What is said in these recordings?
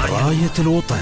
راية الوطن.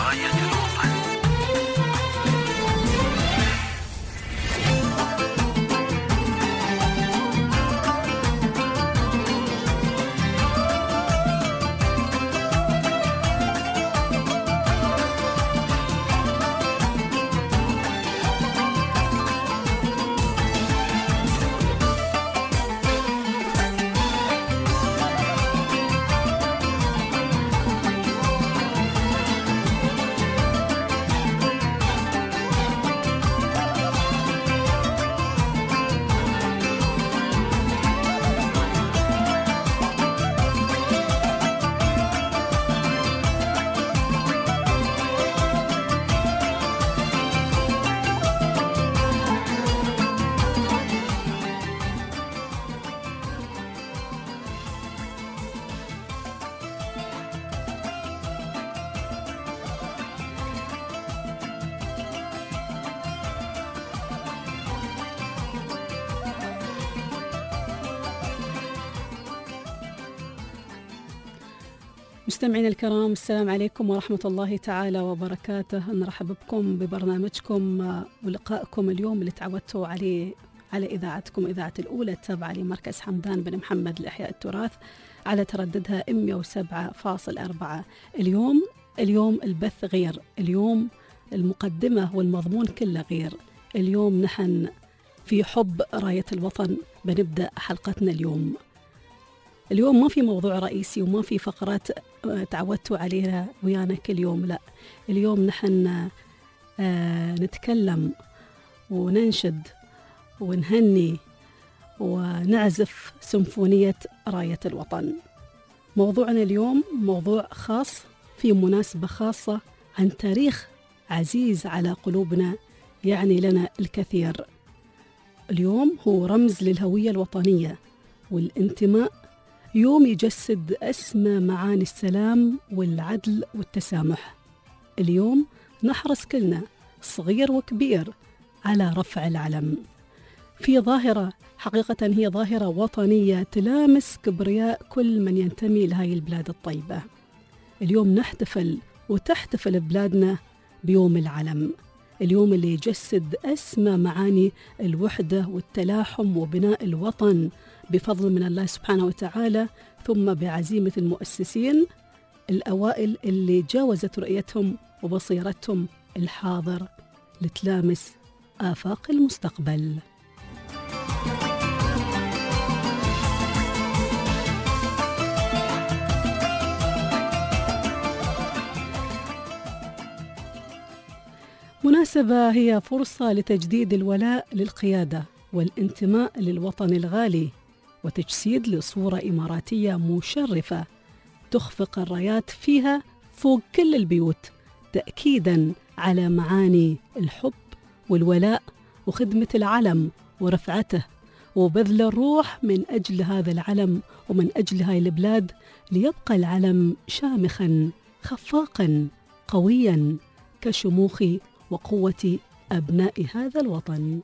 مستمعينا الكرام، السلام عليكم ورحمة الله تعالى وبركاته. نرحب بكم ببرنامجكم ولقائكم اليوم اللي تعودتوا عليه على إذاعتكم، إذاعة الأولى التابعة لمركز حمدان بن محمد لإحياء التراث على ترددها 107.4. اليوم البث غير، اليوم المقدمة والمضمون كله غير. اليوم نحن في حب راية الوطن بنبدأ حلقتنا اليوم ما في موضوع رئيسي وما في فقرات تعودتوا عليها ويانا كل يوم، لا. اليوم نحن نتكلم وننشد ونهني ونعزف سيمفونية راية الوطن. موضوعنا اليوم موضوع خاص في مناسبة خاصة عن تاريخ عزيز على قلوبنا، يعني لنا الكثير. اليوم هو رمز للهوية الوطنية والانتماء، يوم يجسد أسمى معاني السلام والعدل والتسامح. اليوم نحرص كلنا صغير وكبير على رفع العلم في ظاهرة حقيقة هي ظاهرة وطنية تلامس كبرياء كل من ينتمي لهذه البلاد الطيبة. اليوم نحتفل وتحتفل بلادنا بيوم العلم، اليوم اللي يجسد أسمى معاني الوحدة والتلاحم وبناء الوطن بفضل من الله سبحانه وتعالى، ثم بعزيمة المؤسسين الأوائل اللي جاوزت رؤيتهم وبصيرتهم الحاضر لتلامس آفاق المستقبل. مناسبة هي فرصة لتجديد الولاء للقيادة والانتماء للوطن الغالي، وتجسيد لصورة إماراتية مشرفة تخفق الرايات فيها فوق كل البيوت، تأكيداً على معاني الحب والولاء وخدمة العلم ورفعته وبذل الروح من أجل هذا العلم ومن أجل هاي البلاد، ليبقى العلم شامخاً خفاقاً قوياً كشموخ وقوة أبناء هذا الوطن.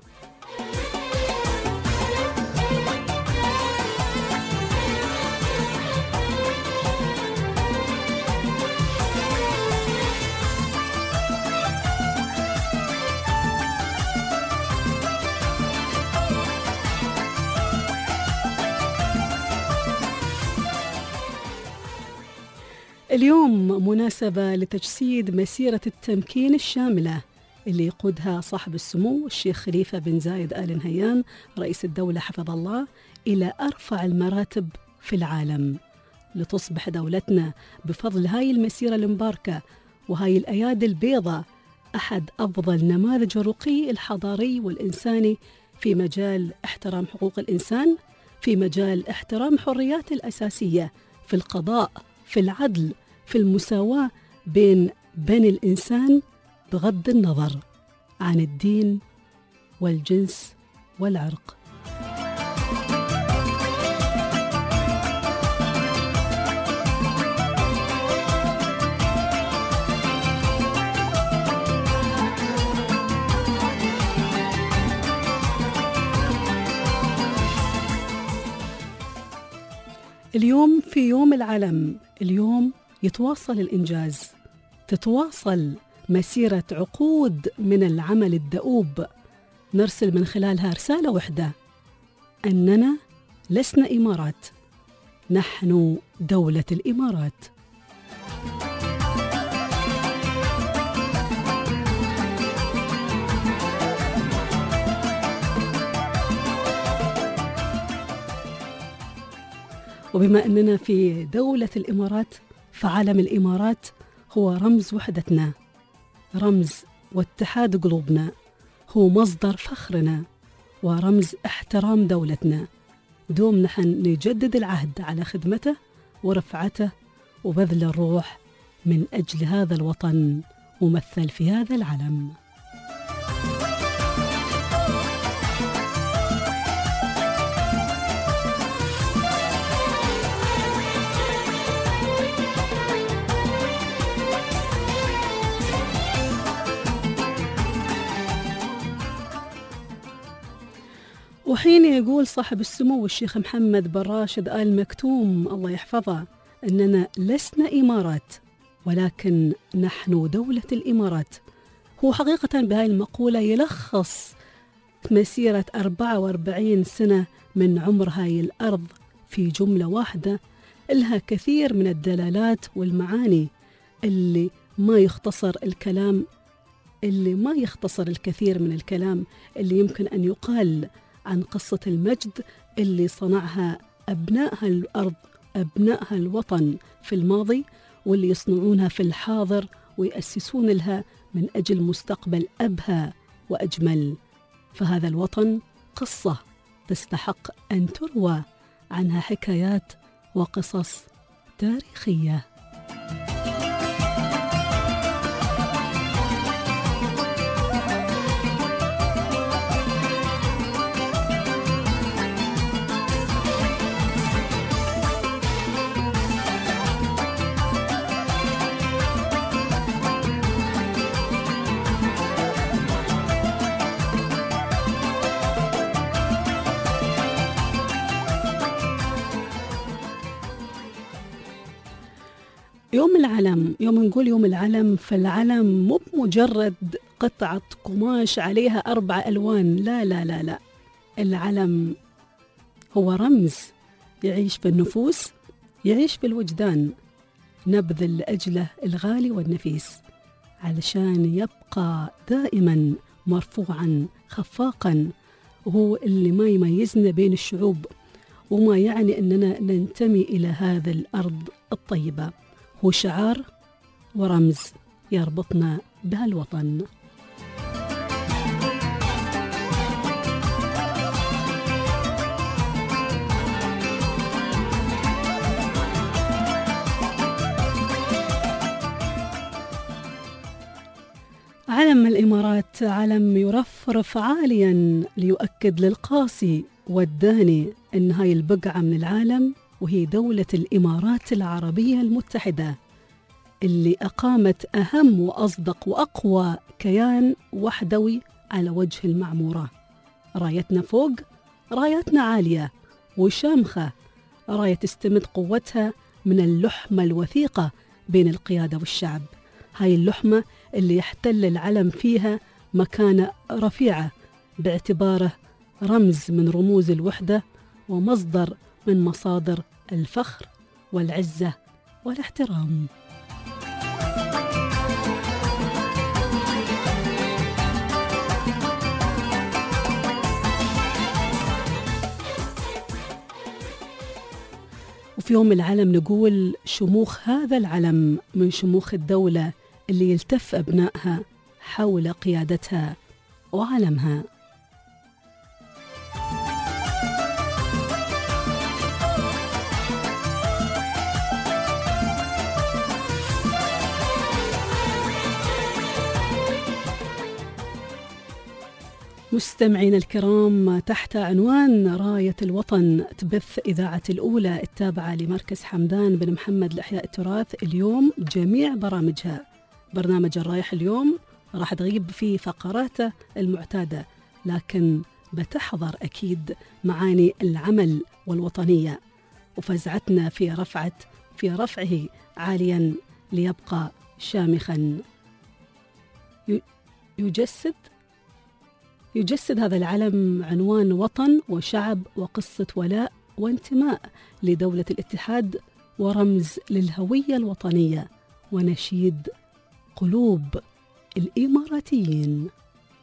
اليوم مناسبة لتجسيد مسيرة التمكين الشاملة اللي يقودها صاحب السمو الشيخ خليفة بن زايد آل نهيان رئيس الدولة حفظ الله إلى أرفع المراتب في العالم، لتصبح دولتنا بفضل هاي المسيرة المباركة وهاي الأيادي البيضاء أحد أفضل نماذج الرقي الحضاري والإنساني في مجال احترام حقوق الإنسان، في مجال احترام حريات الأساسية، في القضاء، في العدل، في المساواة بين بني الإنسان بغض النظر عن الدين والجنس والعرق. اليوم في يوم العلم، اليوم يتواصل الإنجاز، تتواصل مسيرة عقود من العمل الدؤوب، نرسل من خلالها رسالة واحدة: أننا لسنا إمارات، نحن دولة الإمارات. وبما أننا في دولة الإمارات، فعلم الإمارات هو رمز وحدتنا، رمز واتحاد قلوبنا، هو مصدر فخرنا ورمز احترام دولتنا. دوم نحن نجدد العهد على خدمته ورفعته وبذل الروح من أجل هذا الوطن ممثل في هذا العلم. وحين يقول صاحب السمو الشيخ محمد بن راشد آل مكتوم الله يحفظه أننا لسنا إمارات ولكن نحن دولة الإمارات، هو حقيقة بهاي المقولة يلخص مسيرة 44 سنة من عمر هاي الأرض في جملة واحدة لها كثير من الدلالات والمعاني اللي ما يختصر الكثير من الكلام اللي يمكن أن يقال عن قصة المجد اللي صنعها أبنائها الأرض، أبنائها الوطن في الماضي، واللي يصنعونها في الحاضر ويأسسون لها من أجل مستقبل أبهى وأجمل. فهذا الوطن قصة تستحق أن تروى عنها حكايات وقصص تاريخية. يوم العلم، يوم نقول يوم العلم، فالعلم مو بمجرد قطعة قماش عليها 4 ألوان، لا لا لا لا، العلم هو رمز يعيش في النفوس، يعيش في الوجدان، نبذل لأجله الغالي والنفيس علشان يبقى دائما مرفوعا خفاقا، وهو اللي ما يميزنا بين الشعوب وما يعني أننا ننتمي إلى هذا الأرض الطيبة، هو شعار ورمز يربطنا بهالوطن. علم الإمارات علم يرفرف عاليا ليؤكد للقاسي والداني أن هاي البقعة من العالم وهي دولة الإمارات العربية المتحدة اللي أقامت أهم وأصدق وأقوى كيان وحدوي على وجه المعمورة. رايتنا فوق، رايتنا عالية وشامخة، راية تستمد قوتها من اللحمة الوثيقة بين القيادة والشعب. هاي اللحمة اللي يحتل العلم فيها مكانة رفيعة باعتباره رمز من رموز الوحدة ومصدر من مصادر الفخر والعزة والاحترام. وفي يوم العلم نقول شموخ هذا العلم من شموخ الدولة اللي يلتف أبنائها حول قيادتها وعلمها. مستمعين الكرام، تحت عنوان راية الوطن تبث إذاعة الأولى التابعة لمركز حمدان بن محمد لإحياء التراث اليوم جميع برامجها. برنامج الرايح اليوم راح تغيب فيه فقراته المعتادة، لكن بتحضر أكيد معاني العمل والوطنية، وفزعتنا في رفعة في رفعه عاليا ليبقى شامخا. يجسد هذا العلم عنوان وطن وشعب وقصة ولاء وانتماء لدولة الاتحاد، ورمز للهوية الوطنية ونشيد قلوب الإماراتيين.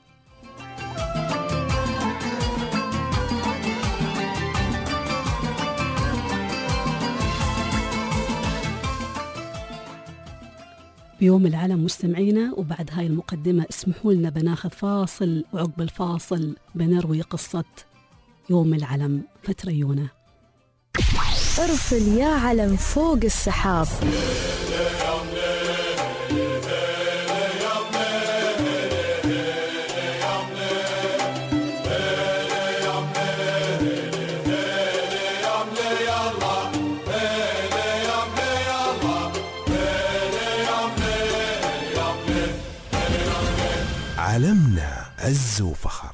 بيوم العلم مستمعينا، وبعد هاي المقدمة اسمحوا لنا بناخذ فاصل، وعقب الفاصل بنروي قصة يوم العلم. فتريونا. ارسل يا علم فوق السحاب، علمنا عز وفخر.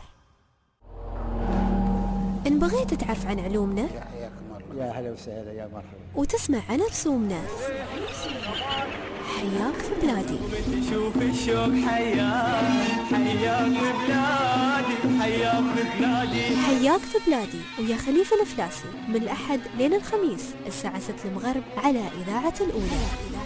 إن بغيت تعرف عن علومنا يا هلا وسهلا يا مرحبا وتسمع عن رسومنا، حياك في بلادي. شوف الشوق حياك ببلادي، حياك ببلادي، حياك في بلادي ويا خليفة الفلاسي، من الأحد لين الخميس الساعة 6 المغرب على إذاعة الأولى.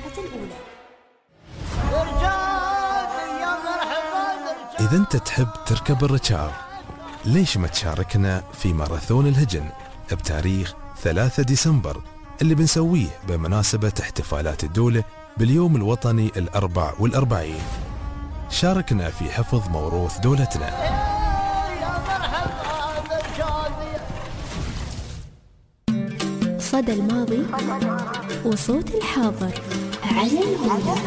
إذا أنت تحب تركب الركاب، ليش ما تشاركنا في ماراثون الهجن بتاريخ 3 ديسمبر اللي بنسويه بمناسبة احتفالات الدولة باليوم الوطني 44. شاركنا في حفظ موروث دولتنا. صدى الماضي وصوت الحاضر على الأولى.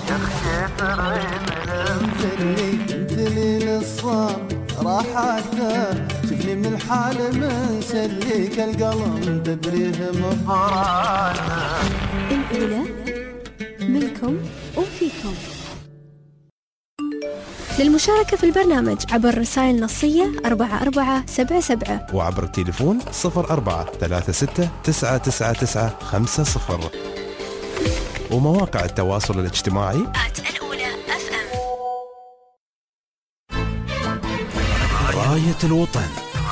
راحته شفني من الحال مسليك القلم تدريه مفرانا. الأولى منكم وفيكم. للمشاركة في البرنامج عبر رسائل نصية 4477 وعبر التليفون 0436999950 ومواقع التواصل الاجتماعي الأولى FM. راية الوطن.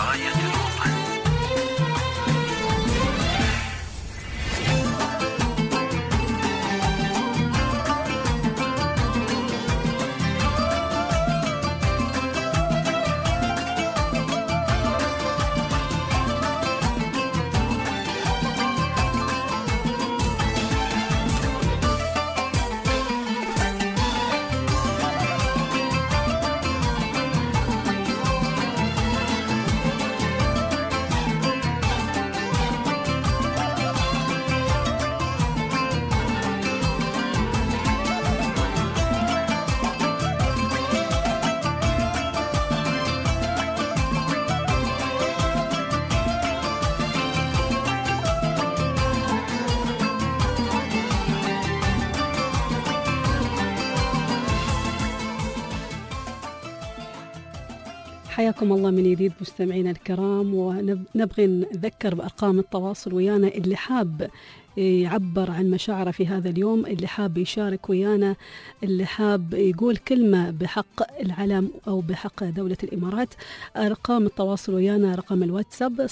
حياكم الله من جديد مستمعينا الكرام، ونبغي نذكر بأرقام التواصل ويانا. اللي حاب يعبر عن مشاعره في هذا اليوم، اللي حاب يشارك ويانا، اللي حاب يقول كلمة بحق العلم أو بحق دولة الإمارات، أرقام التواصل ويانا رقم الواتساب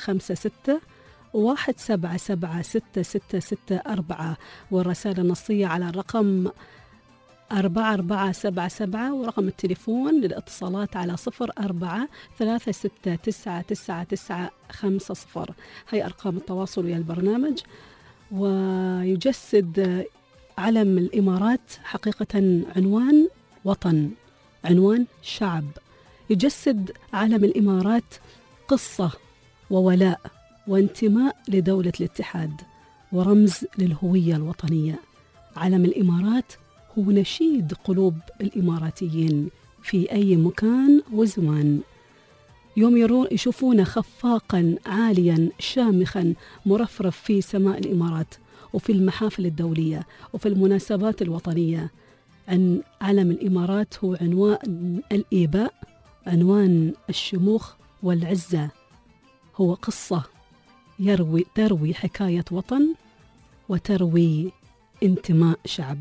057-177-6664 والرسالة النصية على الرقم 4477 ورقم التليفون للاتصالات على 0436999950. هي أرقام التواصل ويا البرنامج. ويجسد علم الإمارات حقيقة عنوان وطن، عنوان شعب. يجسد علم الإمارات قصة وولاء وانتماء لدولة الاتحاد ورمز للهوية الوطنية. علم الإمارات هو نشيد قلوب الإماراتيين في أي مكان وزمان. يوم يشوفون خفاقا عاليا شامخا مرفرف في سماء الإمارات وفي المحافل الدولية وفي المناسبات الوطنية. عن علم الإمارات هو عنوان الإيباء، عنوان الشموخ والعزة. هو قصة تروي حكاية وطن وتروي انتماء شعب.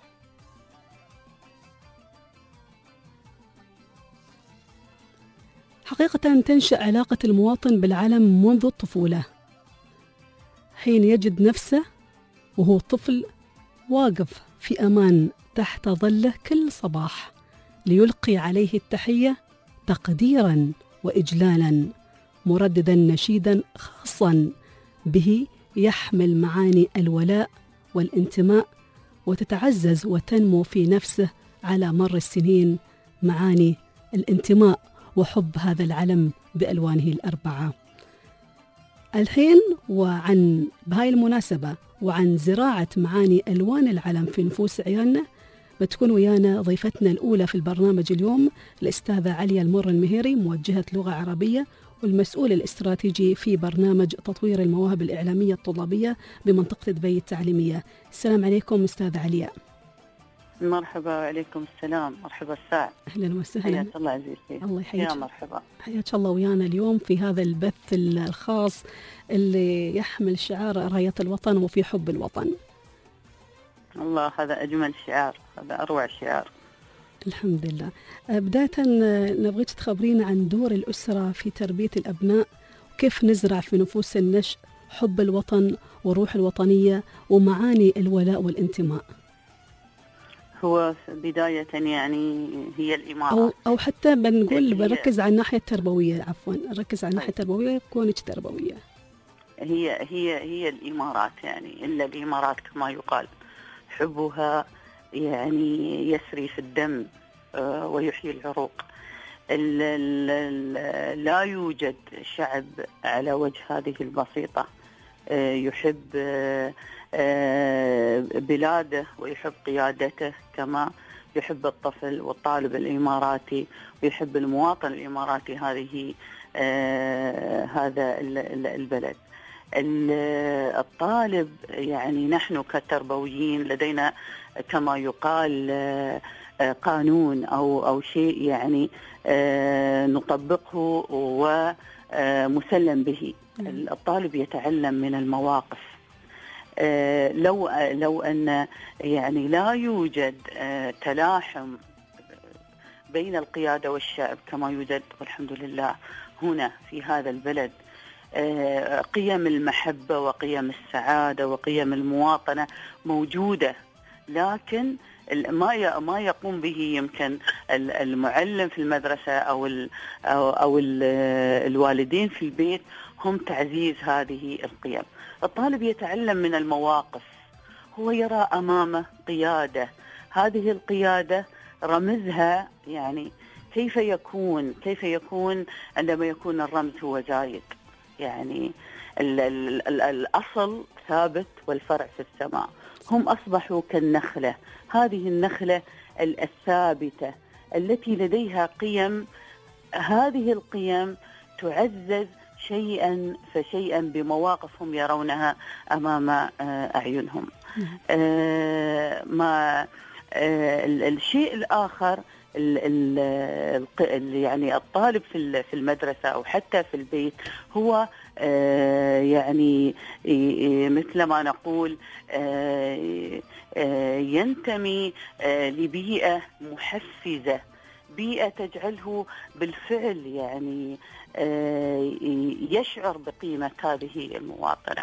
حقيقة تنشأ علاقة المواطن بالعلم منذ الطفولة، حين يجد نفسه وهو طفل واقف في أمان تحت ظله كل صباح ليلقي عليه التحية تقديرا وإجلالا، مرددا نشيدا خاصا به يحمل معاني الولاء والانتماء، وتتعزز وتنمو في نفسه على مر السنين معاني الانتماء وحب هذا العلم بألوانه الأربعة. الحين وعن بهاي المناسبة وعن زراعة معاني ألوان العلم في نفوس عيالنا بتكون ويانا ضيفتنا الأولى في البرنامج اليوم الأستاذة عليا المر المهيري، موجهة لغة عربية والمسؤول الاستراتيجي في برنامج تطوير المواهب الإعلامية الطلابية بمنطقة دبي التعليمية. السلام عليكم أستاذة عليا. مرحبا، وعليكم السلام. مرحبا الساعة. أهلا وسهلا. حياك الله عزيزتي. الله يحييك. يا مرحبا. حياك الله ويانا اليوم في هذا البث الخاص اللي يحمل شعار راية الوطن وفي حب الوطن. الله، هذا أجمل شعار، هذا أروع شعار. الحمد لله. بداية نبغيك تخبرينا عن دور الأسرة في تربية الأبناء، وكيف نزرع في نفوس النشء حب الوطن وروح الوطنية ومعاني الولاء والانتماء. هو بداية يعني هي الإمارات، أو حتى بنركز على الناحية التربوية، عفوا نركز على الناحية التربوية، كونك تربوية. هي الإمارات، يعني إلا الإمارات كما يقال، حبها يعني يسري في الدم ويحيي العروق. لا يوجد شعب على وجه هذه البسيطة يحب بلاده ويحب قيادته كما يحب الطفل والطالب الإماراتي ويحب المواطن الإماراتي هذا البلد. الطالب، يعني نحن كتربويين لدينا كما يقال قانون أو شيء يعني نطبقه ومسلم به. الطالب يتعلم من المواقف. لو أن يعني لا يوجد تلاحم بين القيادة والشعب كما يوجد والحمد لله هنا في هذا البلد، قيم المحبة وقيم السعادة وقيم المواطنة موجودة، لكن ما يقوم به يمكن المعلم في المدرسة أو الوالدين في البيت هم تعزيز هذه القيم. الطالب يتعلم من المواقف، هو يرى أمامه قيادة، هذه القيادة رمزها يعني كيف يكون عندما يكون الرمز هو زايد، يعني الأصل ثابت والفرع في السماء. هم أصبحوا كالنخلة، هذه النخلة الثابتة التي لديها قيم، هذه القيم تعزز شيئا فشيئا بمواقف هم يرونها أمام أعينهم. الشيء الآخر يعني الطالب في المدرسة أو حتى في البيت هو يعني مثل ما نقول ينتمي لبيئة محفزة، بيئة تجعله بالفعل يعني يشعر بقيمة هذه المواطنة.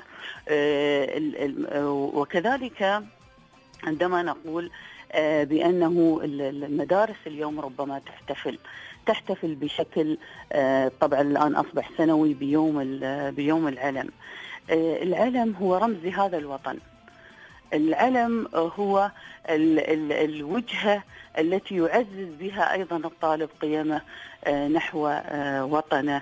وكذلك عندما نقول بأنه المدارس اليوم ربما تحتفل بشكل طبعا الآن أصبح سنوي بيوم العلم. العلم هو رمز لهذا الوطن، العلم هو الوجهة التي يعزز بها أيضا الطالب قيمه نحو وطنه،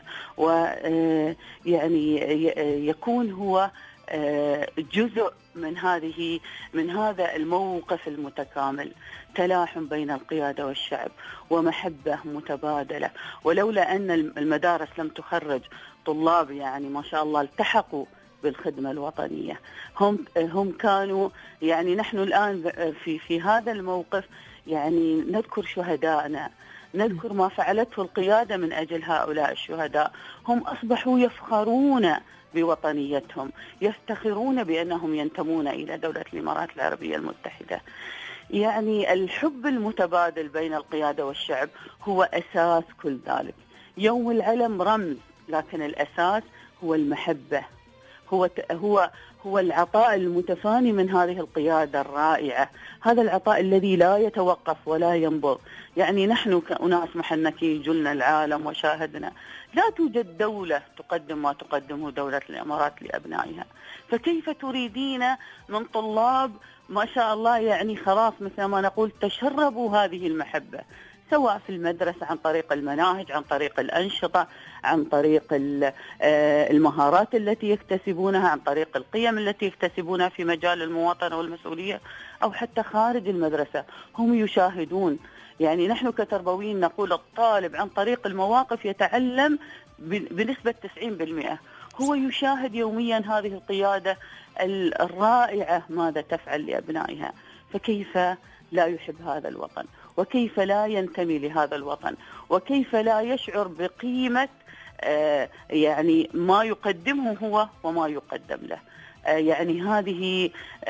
ويعني يكون هو جزء من هذا الموقف المتكامل، تلاحم بين القيادة والشعب ومحبة متبادلة. ولولا أن المدارس لم تخرج طلاب يعني ما شاء الله التحقوا بالخدمة الوطنية، هم كانوا يعني نحن الآن في هذا الموقف يعني نذكر شهدائنا، نذكر ما فعلته القيادة من أجل هؤلاء الشهداء. هم أصبحوا يفخرون بوطنيتهم، يفتخرون بأنهم ينتمون إلى دولة الإمارات العربية المتحدة. يعني الحب المتبادل بين القيادة والشعب هو أساس كل ذلك. يوم العلم رمز، لكن الأساس هو المحبة، هو العطاء المتفاني من هذه القيادة الرائعة، هذا العطاء الذي لا يتوقف ولا ينبض. يعني نحن كأناس محنكي جلنا العالم وشاهدنا، لا توجد دولة تقدم ما تقدمه دولة الإمارات لأبنائها، فكيف تريدين من طلاب ما شاء الله يعني خلاص مثل ما نقول تشربوا هذه المحبة، سواء في المدرسة عن طريق المناهج، عن طريق الأنشطة، عن طريق المهارات التي يكتسبونها، عن طريق القيم التي يكتسبونها في مجال المواطنة والمسؤولية، أو حتى خارج المدرسة هم يشاهدون. يعني نحن كتربويين نقول الطالب عن طريق المواقف يتعلم بنسبة 90%، هو يشاهد يوميا هذه القيادة الرائعة ماذا تفعل لأبنائها، فكيف لا يحب هذا الوطن، وكيف لا ينتمي لهذا الوطن، وكيف لا يشعر بقيمة يعني ما يقدمه هو وما يقدم له. يعني هذه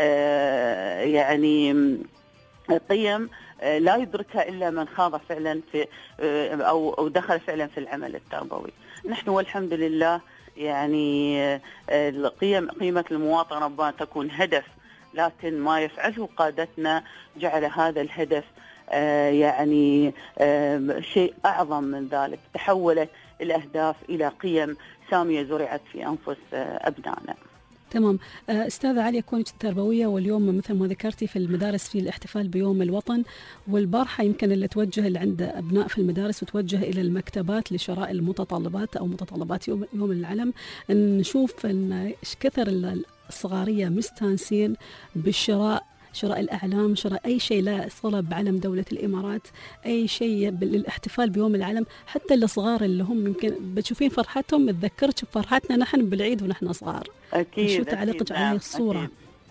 يعني قيم لا يدركها إلا من خاض فعلا في أو دخل فعلا في العمل التربوي. نحن والحمد لله يعني قيمة المواطنة ربما تكون هدف، لكن ما يفعله قادتنا جعل هذا الهدف يعني شيء أعظم من ذلك، تحولت الأهداف إلى قيم سامية زرعت في أنفس أبنائنا. تمام. أستاذة عليا، كونك تربوية واليوم مثل ما ذكرتي في المدارس في الاحتفال بيوم الوطن، والبارحة يمكن اللي توجه اللي عند أبناء في المدارس وتوجه إلى المكتبات لشراء المتطلبات أو متطلبات يوم العلم، نشوف أن إيش كثر الصغارية مستانسين بالشراء، شراء الأعلام، شراء أي شيء لا صلة بعلم دولة الإمارات، أي شيء للاحتفال بيوم العلم. حتى الصغار اللي هم يمكن بتشوفين فرحتهم تذكرك بفرحتنا نحن بالعيد ونحن صغار. أكيد. شو تعليقك على هذه الصورة؟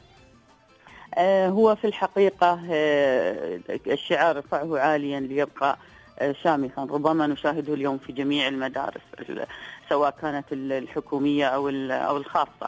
هو في الحقيقة الشعار رفعه عاليا ليبقى شامخا، ربما نشاهده اليوم في جميع المدارس سواء كانت الحكومية أو الخاصة.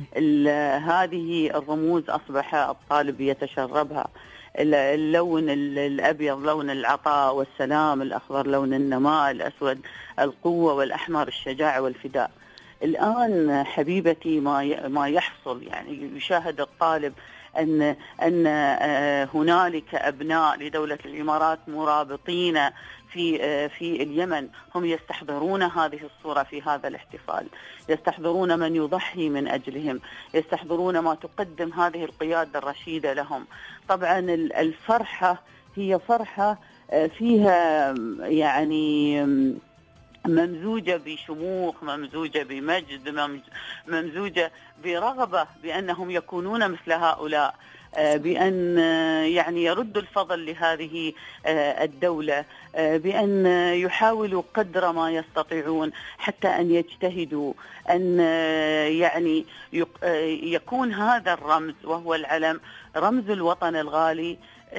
هذه الرموز أصبح الطالب يتشربها، اللون الأبيض لون العطاء والسلام، الأخضر لون النماء، الأسود القوة، والأحمر الشجاعة والفداء. الآن حبيبتي ما يحصل، يعني يشاهد الطالب أن هنالك أبناء لدولة الإمارات مرابطين في اليمن، هم يستحضرون هذه الصورة في هذا الاحتفال، يستحضرون من يضحي من أجلهم، يستحضرون ما تقدم هذه القيادة الرشيدة لهم. طبعا الفرحة هي فرحة فيها يعني ممزوجة بشموخ، ممزوجة بمجد، ممزوجة برغبة بأنهم يكونون مثل هؤلاء، بأن يعني يردوا الفضل لهذه الدولة، بأن يحاولوا قدر ما يستطيعون حتى أن يجتهدوا، أن يعني يكون هذا الرمز وهو العلم رمز الوطن الغالي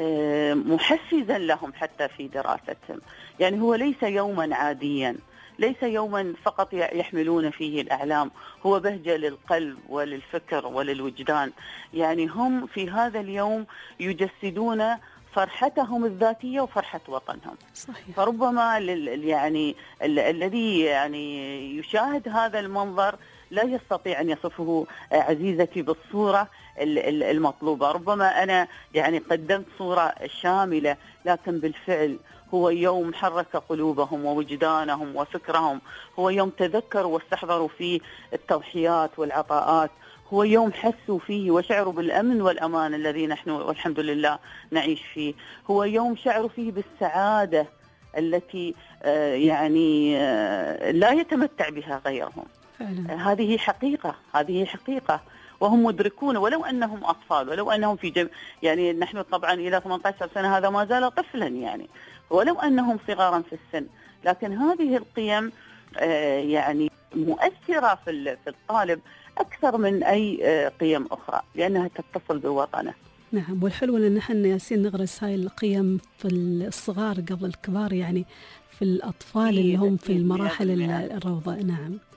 محفزا لهم حتى في دراستهم. يعني هو ليس يوما عاديا، ليس يوما فقط يحملون فيه الأعلام، هو بهجة للقلب وللفكر وللوجدان. يعني هم في هذا اليوم يجسدون فرحتهم الذاتية وفرحة وطنهم. صحيح. فربما يعني الذي يعني يشاهد هذا المنظر لا يستطيع أن يصفه عزيزتي بالصورة المطلوبة. ربما أنا يعني قدمت صورة شاملة، لكن بالفعل هو يوم حرك قلوبهم ووجدانهم وفكرهم، هو يوم تذكروا واستحضروا فيه التضحيات والعطاءات، هو يوم حسوا فيه وشعروا بالأمن والأمان الذي نحن والحمد لله نعيش فيه، هو يوم شعروا فيه بالسعادة التي يعني لا يتمتع بها غيرهم. فعلا. هذه حقيقة وهم مدركون، ولو أنهم أطفال، ولو أنهم يعني نحن طبعا إلى 18 سنة هذا ما زال طفلا، يعني ولو أنهم صغارا في السن، لكن هذه القيم يعني مؤثرة في الطالب أكثر من أي قيم أخرى، لأنها تتصل بوطنه. نعم، والحلو أن نحن ياسين نغرس هاي القيم في الصغار قبل الكبار، يعني في الأطفال اللي هم في المراحل الروضة. نعم.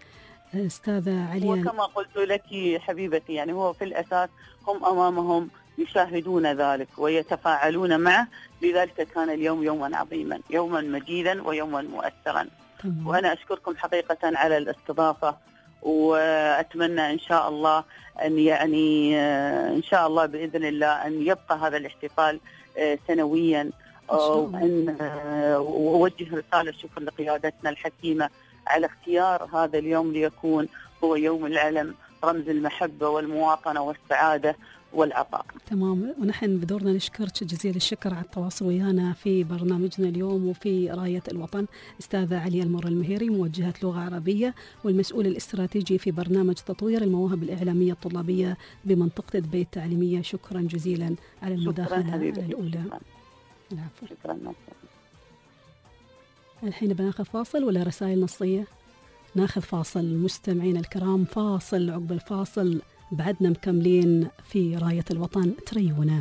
أستاذة عليا، وكما قلت لك حبيبتي يعني هو في الأساس هم أمامهم يشاهدون ذلك ويتفاعلون معه، لذلك كان اليوم يوما عظيما، يوما مجيدا ويوما مؤثرا. وأنا أشكركم حقيقة على الاستضافة، وأتمنى إن شاء الله أن يعني إن شاء الله بإذن الله أن يبقى هذا الاحتفال سنويا، وأن أوجه رسالة شكر لقيادتنا الحكيمة على اختيار هذا اليوم ليكون هو يوم العلم، رمز المحبة والمواطنة والسعادة والعطاء. تمام، ونحن بدورنا نشكرك جزيل الشكر على التواصل ويانا في برنامجنا اليوم وفي راية الوطن. أستاذة عليا المر المهيري، موجهة لغة عربية والمسؤول الاستراتيجي في برنامج تطوير المواهب الإعلامية الطلابية بمنطقة دبي التعليمية، شكرا جزيلا على المداخلة الأولى. العفو. شكرا. الحين بناخذ فاصل ولا رسائل نصية؟ ناخذ فاصل مستمعين الكرام، فاصل، عقب الفاصل بعدنا مكملين في راية الوطن، تريونا.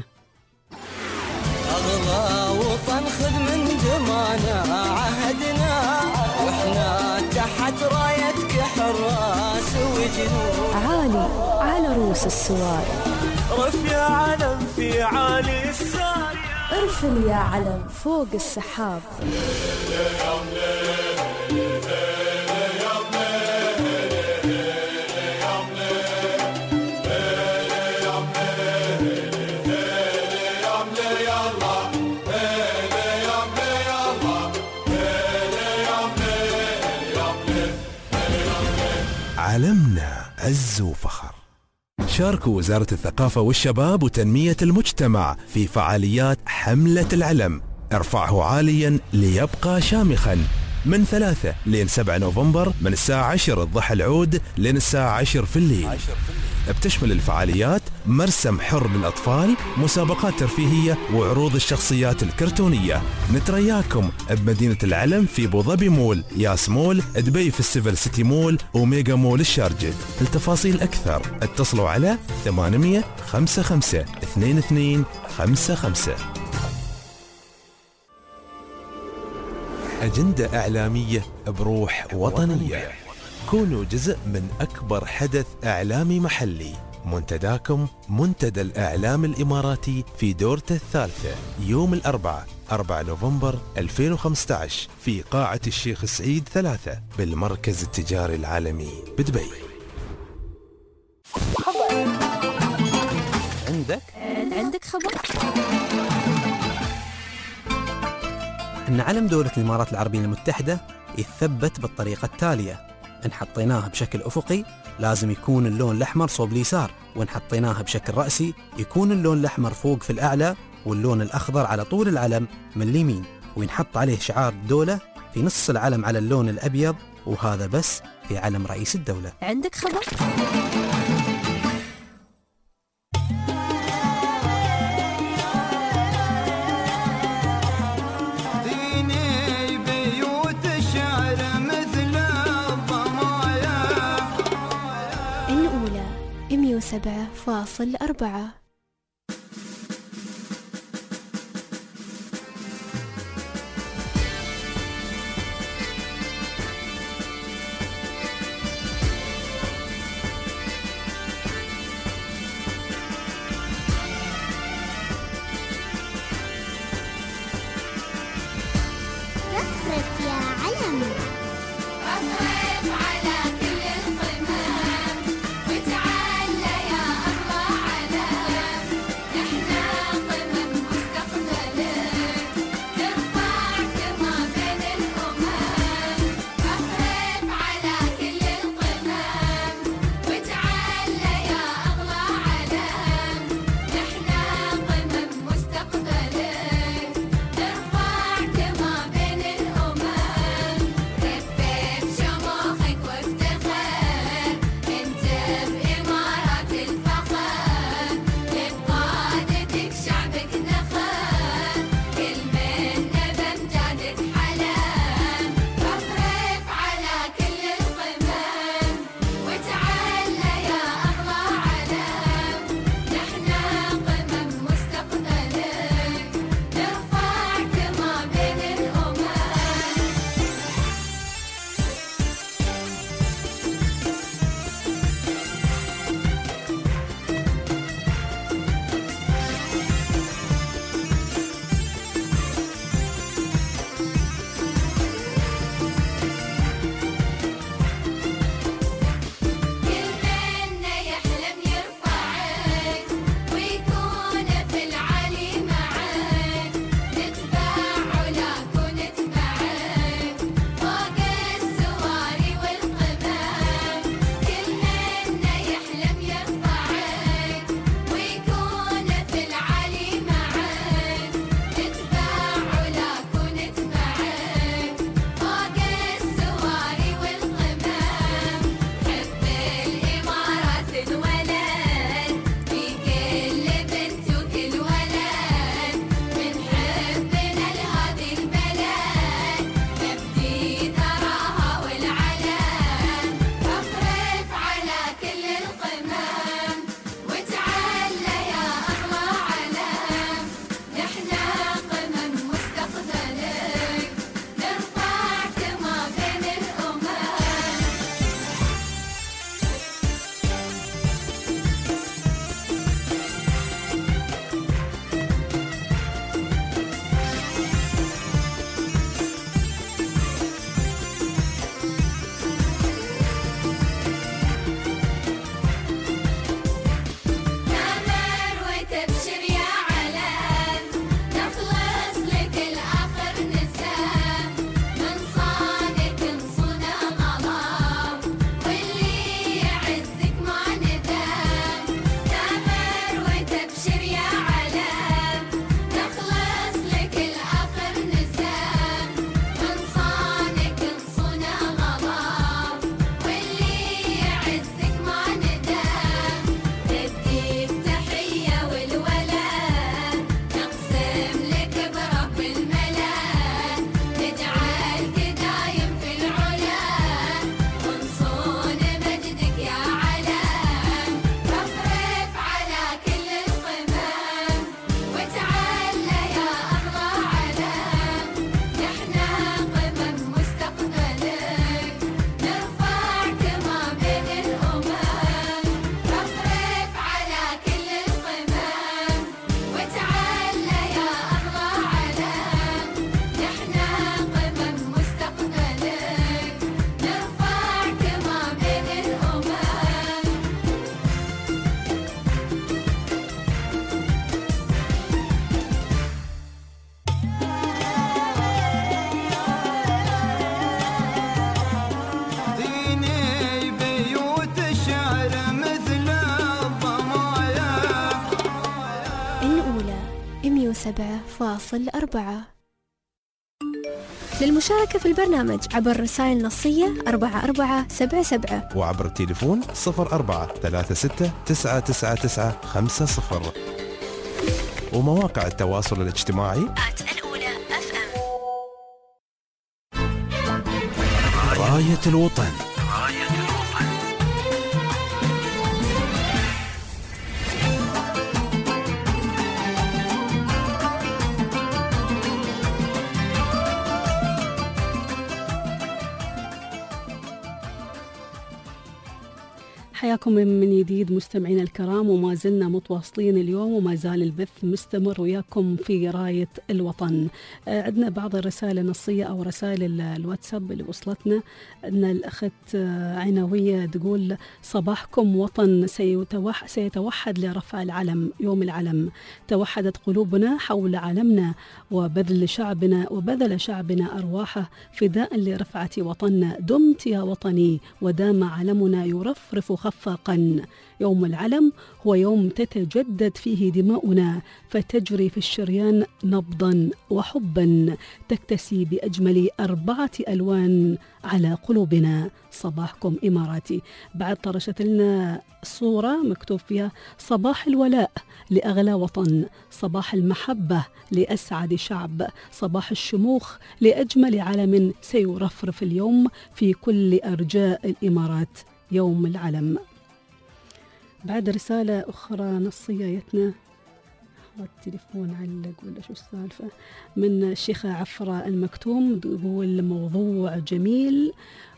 أغلى وطن خذ من دمانا عهدنا، وإحنا تحت رايتك حراس وجنود عالي على رؤوس السواري، رف يا علم في عالي الساري، ارفل يا علم فوق السحاب. علمنا عز وفخر. شاركوا وزارة الثقافة والشباب وتنمية المجتمع في فعاليات حملة العلم، ارفعه عاليا ليبقى شامخا، من 3 لين 7 نوفمبر، من الساعة 10 الضحى العود لين الساعة 10 في الليل. بتشمل الفعاليات مرسم حر للأطفال، مسابقات ترفيهية، وعروض الشخصيات الكرتونية. نترياكم بمدينة العلم في أبو ظبي مول، ياس مول، دبي فيستيفال سيتي مول، وميجا مول الشارجة. التفاصيل أكثر اتصلوا على 855 2255. أجندة إعلامية بروح وطنية. كونوا جزء من أكبر حدث إعلامي محلي. منتداكم منتدى الإعلام الإماراتي في دورته الثالثة، يوم الأربعاء 4 نوفمبر 2015 في قاعة الشيخ سعيد 3 بالمركز التجاري العالمي بدبي. عندك خبر؟ أن علم دولة الإمارات العربية المتحدة يثبت بالطريقة التالية: إن حطيناها بشكل أفقي لازم يكون اللون الأحمر صوب اليسار، وإن حطيناها بشكل رأسي يكون اللون الأحمر فوق في الأعلى، واللون الأخضر على طول العلم من اليمين، وينحط عليه شعار الدولة في نص العلم على اللون الأبيض، وهذا بس في علم رئيس الدولة. عندك خبر؟ الأولى 107.4. على كل القمم وتعالى يا الله على للمشاركة في البرنامج عبر رسائل نصية 4477 وعبر التليفون 0436999950 ومواقع التواصل الاجتماعي الأولى FM. راية الوطن. حياكم من جديد مستمعينا الكرام، وما زلنا متواصلين اليوم وما زال البث مستمر وياكم في راية الوطن. عندنا بعض الرسائل النصية أو رسائل الواتساب اللي وصلتنا. أن الأخت عناوية تقول: صباحكم وطن سيتوحد لرفع العلم، يوم العلم. توحدت قلوبنا حول علمنا وبذل شعبنا أرواحه فداء لرفعة وطننا. دمت يا وطني ودام علمنا يرفرف خفاقا. يوم العلم هو يوم تتجدد فيه دماؤنا، فتجري في الشريان نبضا وحبا، تكتسي بأجمل 4 ألوان على قلوبنا. صباحكم إماراتي. بعد طرشت لنا صورة مكتوب فيها: صباح الولاء لأغلى وطن، صباح المحبة لأسعد شعب، صباح الشموخ لأجمل علم سيرفرف اليوم في كل أرجاء الإمارات، يوم العلم. بعد رسالة أخرى نصية جتنا، التليفون علق ولا شو السالفة، من الشيخة عفرة المكتوم، تقول: موضوع جميل،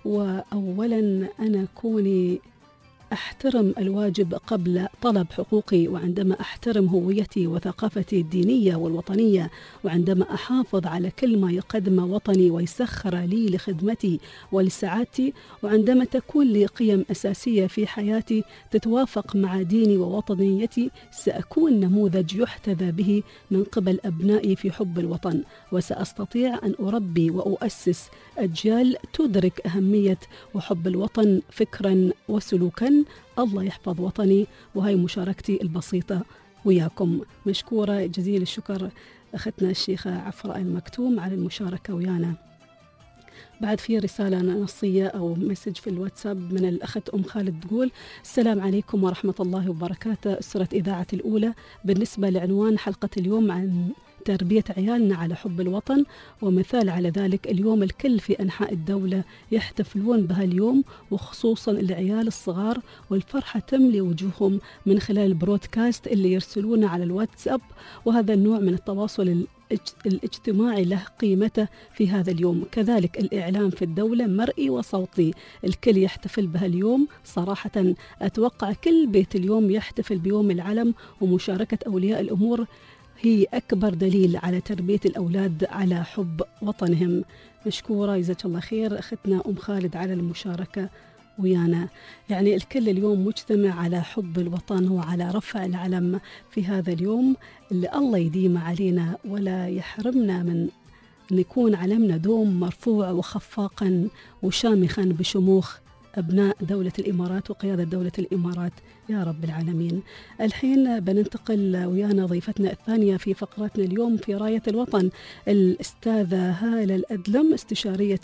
وأولا أنا كوني أحترم الواجب قبل طلب حقوقي، وعندما أحترم هويتي وثقافتي الدينية والوطنية، وعندما أحافظ على كل ما يقدم وطني ويسخر لي لخدمتي ولسعادتي، وعندما تكون لي قيم أساسية في حياتي تتوافق مع ديني ووطنيتي، سأكون نموذج يحتذى به من قبل أبنائي في حب الوطن، وسأستطيع أن أربي وأؤسس أجيال تدرك أهمية وحب الوطن فكرا وسلوكا. الله يحفظ وطني. وهي مشاركتي البسيطة وياكم. مشكورة جزيل الشكر أختنا الشيخة عفراء المكتوم على المشاركة ويانا. بعد في رسالة نصية أو مسج في الواتساب من الأخت أم خالد تقول: السلام عليكم ورحمة الله وبركاته. أسرة إذاعة الأولى، بالنسبة لعنوان حلقة اليوم عن تربية عيالنا على حب الوطن، ومثال على ذلك اليوم الكل في أنحاء الدولة يحتفلون بهاليوم، وخصوصا العيال الصغار، والفرحة تملي وجوههم من خلال البرودكاست اللي يرسلونه على الواتساب. وهذا النوع من التواصل الاجتماعي له قيمته في هذا اليوم. كذلك الإعلام في الدولة مرئي وصوتي، الكل يحتفل بهاليوم. صراحة أتوقع كل بيت اليوم يحتفل بيوم العلم، ومشاركة أولياء الأمور هي أكبر دليل على تربية الأولاد على حب وطنهم. مشكورة جزاك الله خير أختنا أم خالد على المشاركة ويانا. يعني الكل اليوم مجتمع على حب الوطن وعلى رفع العلم في هذا اليوم اللي الله يديم علينا ولا يحرمنا من أن يكون علمنا دوم مرفوع وخفاقا وشامخا بشموخ أبناء دولة الإمارات وقيادة دولة الإمارات يا رب العالمين. الحين بننتقل ويانا ضيفتنا الثانية في فقرتنا اليوم في راية الوطن، الأستاذة هالة الأدلم، استشارية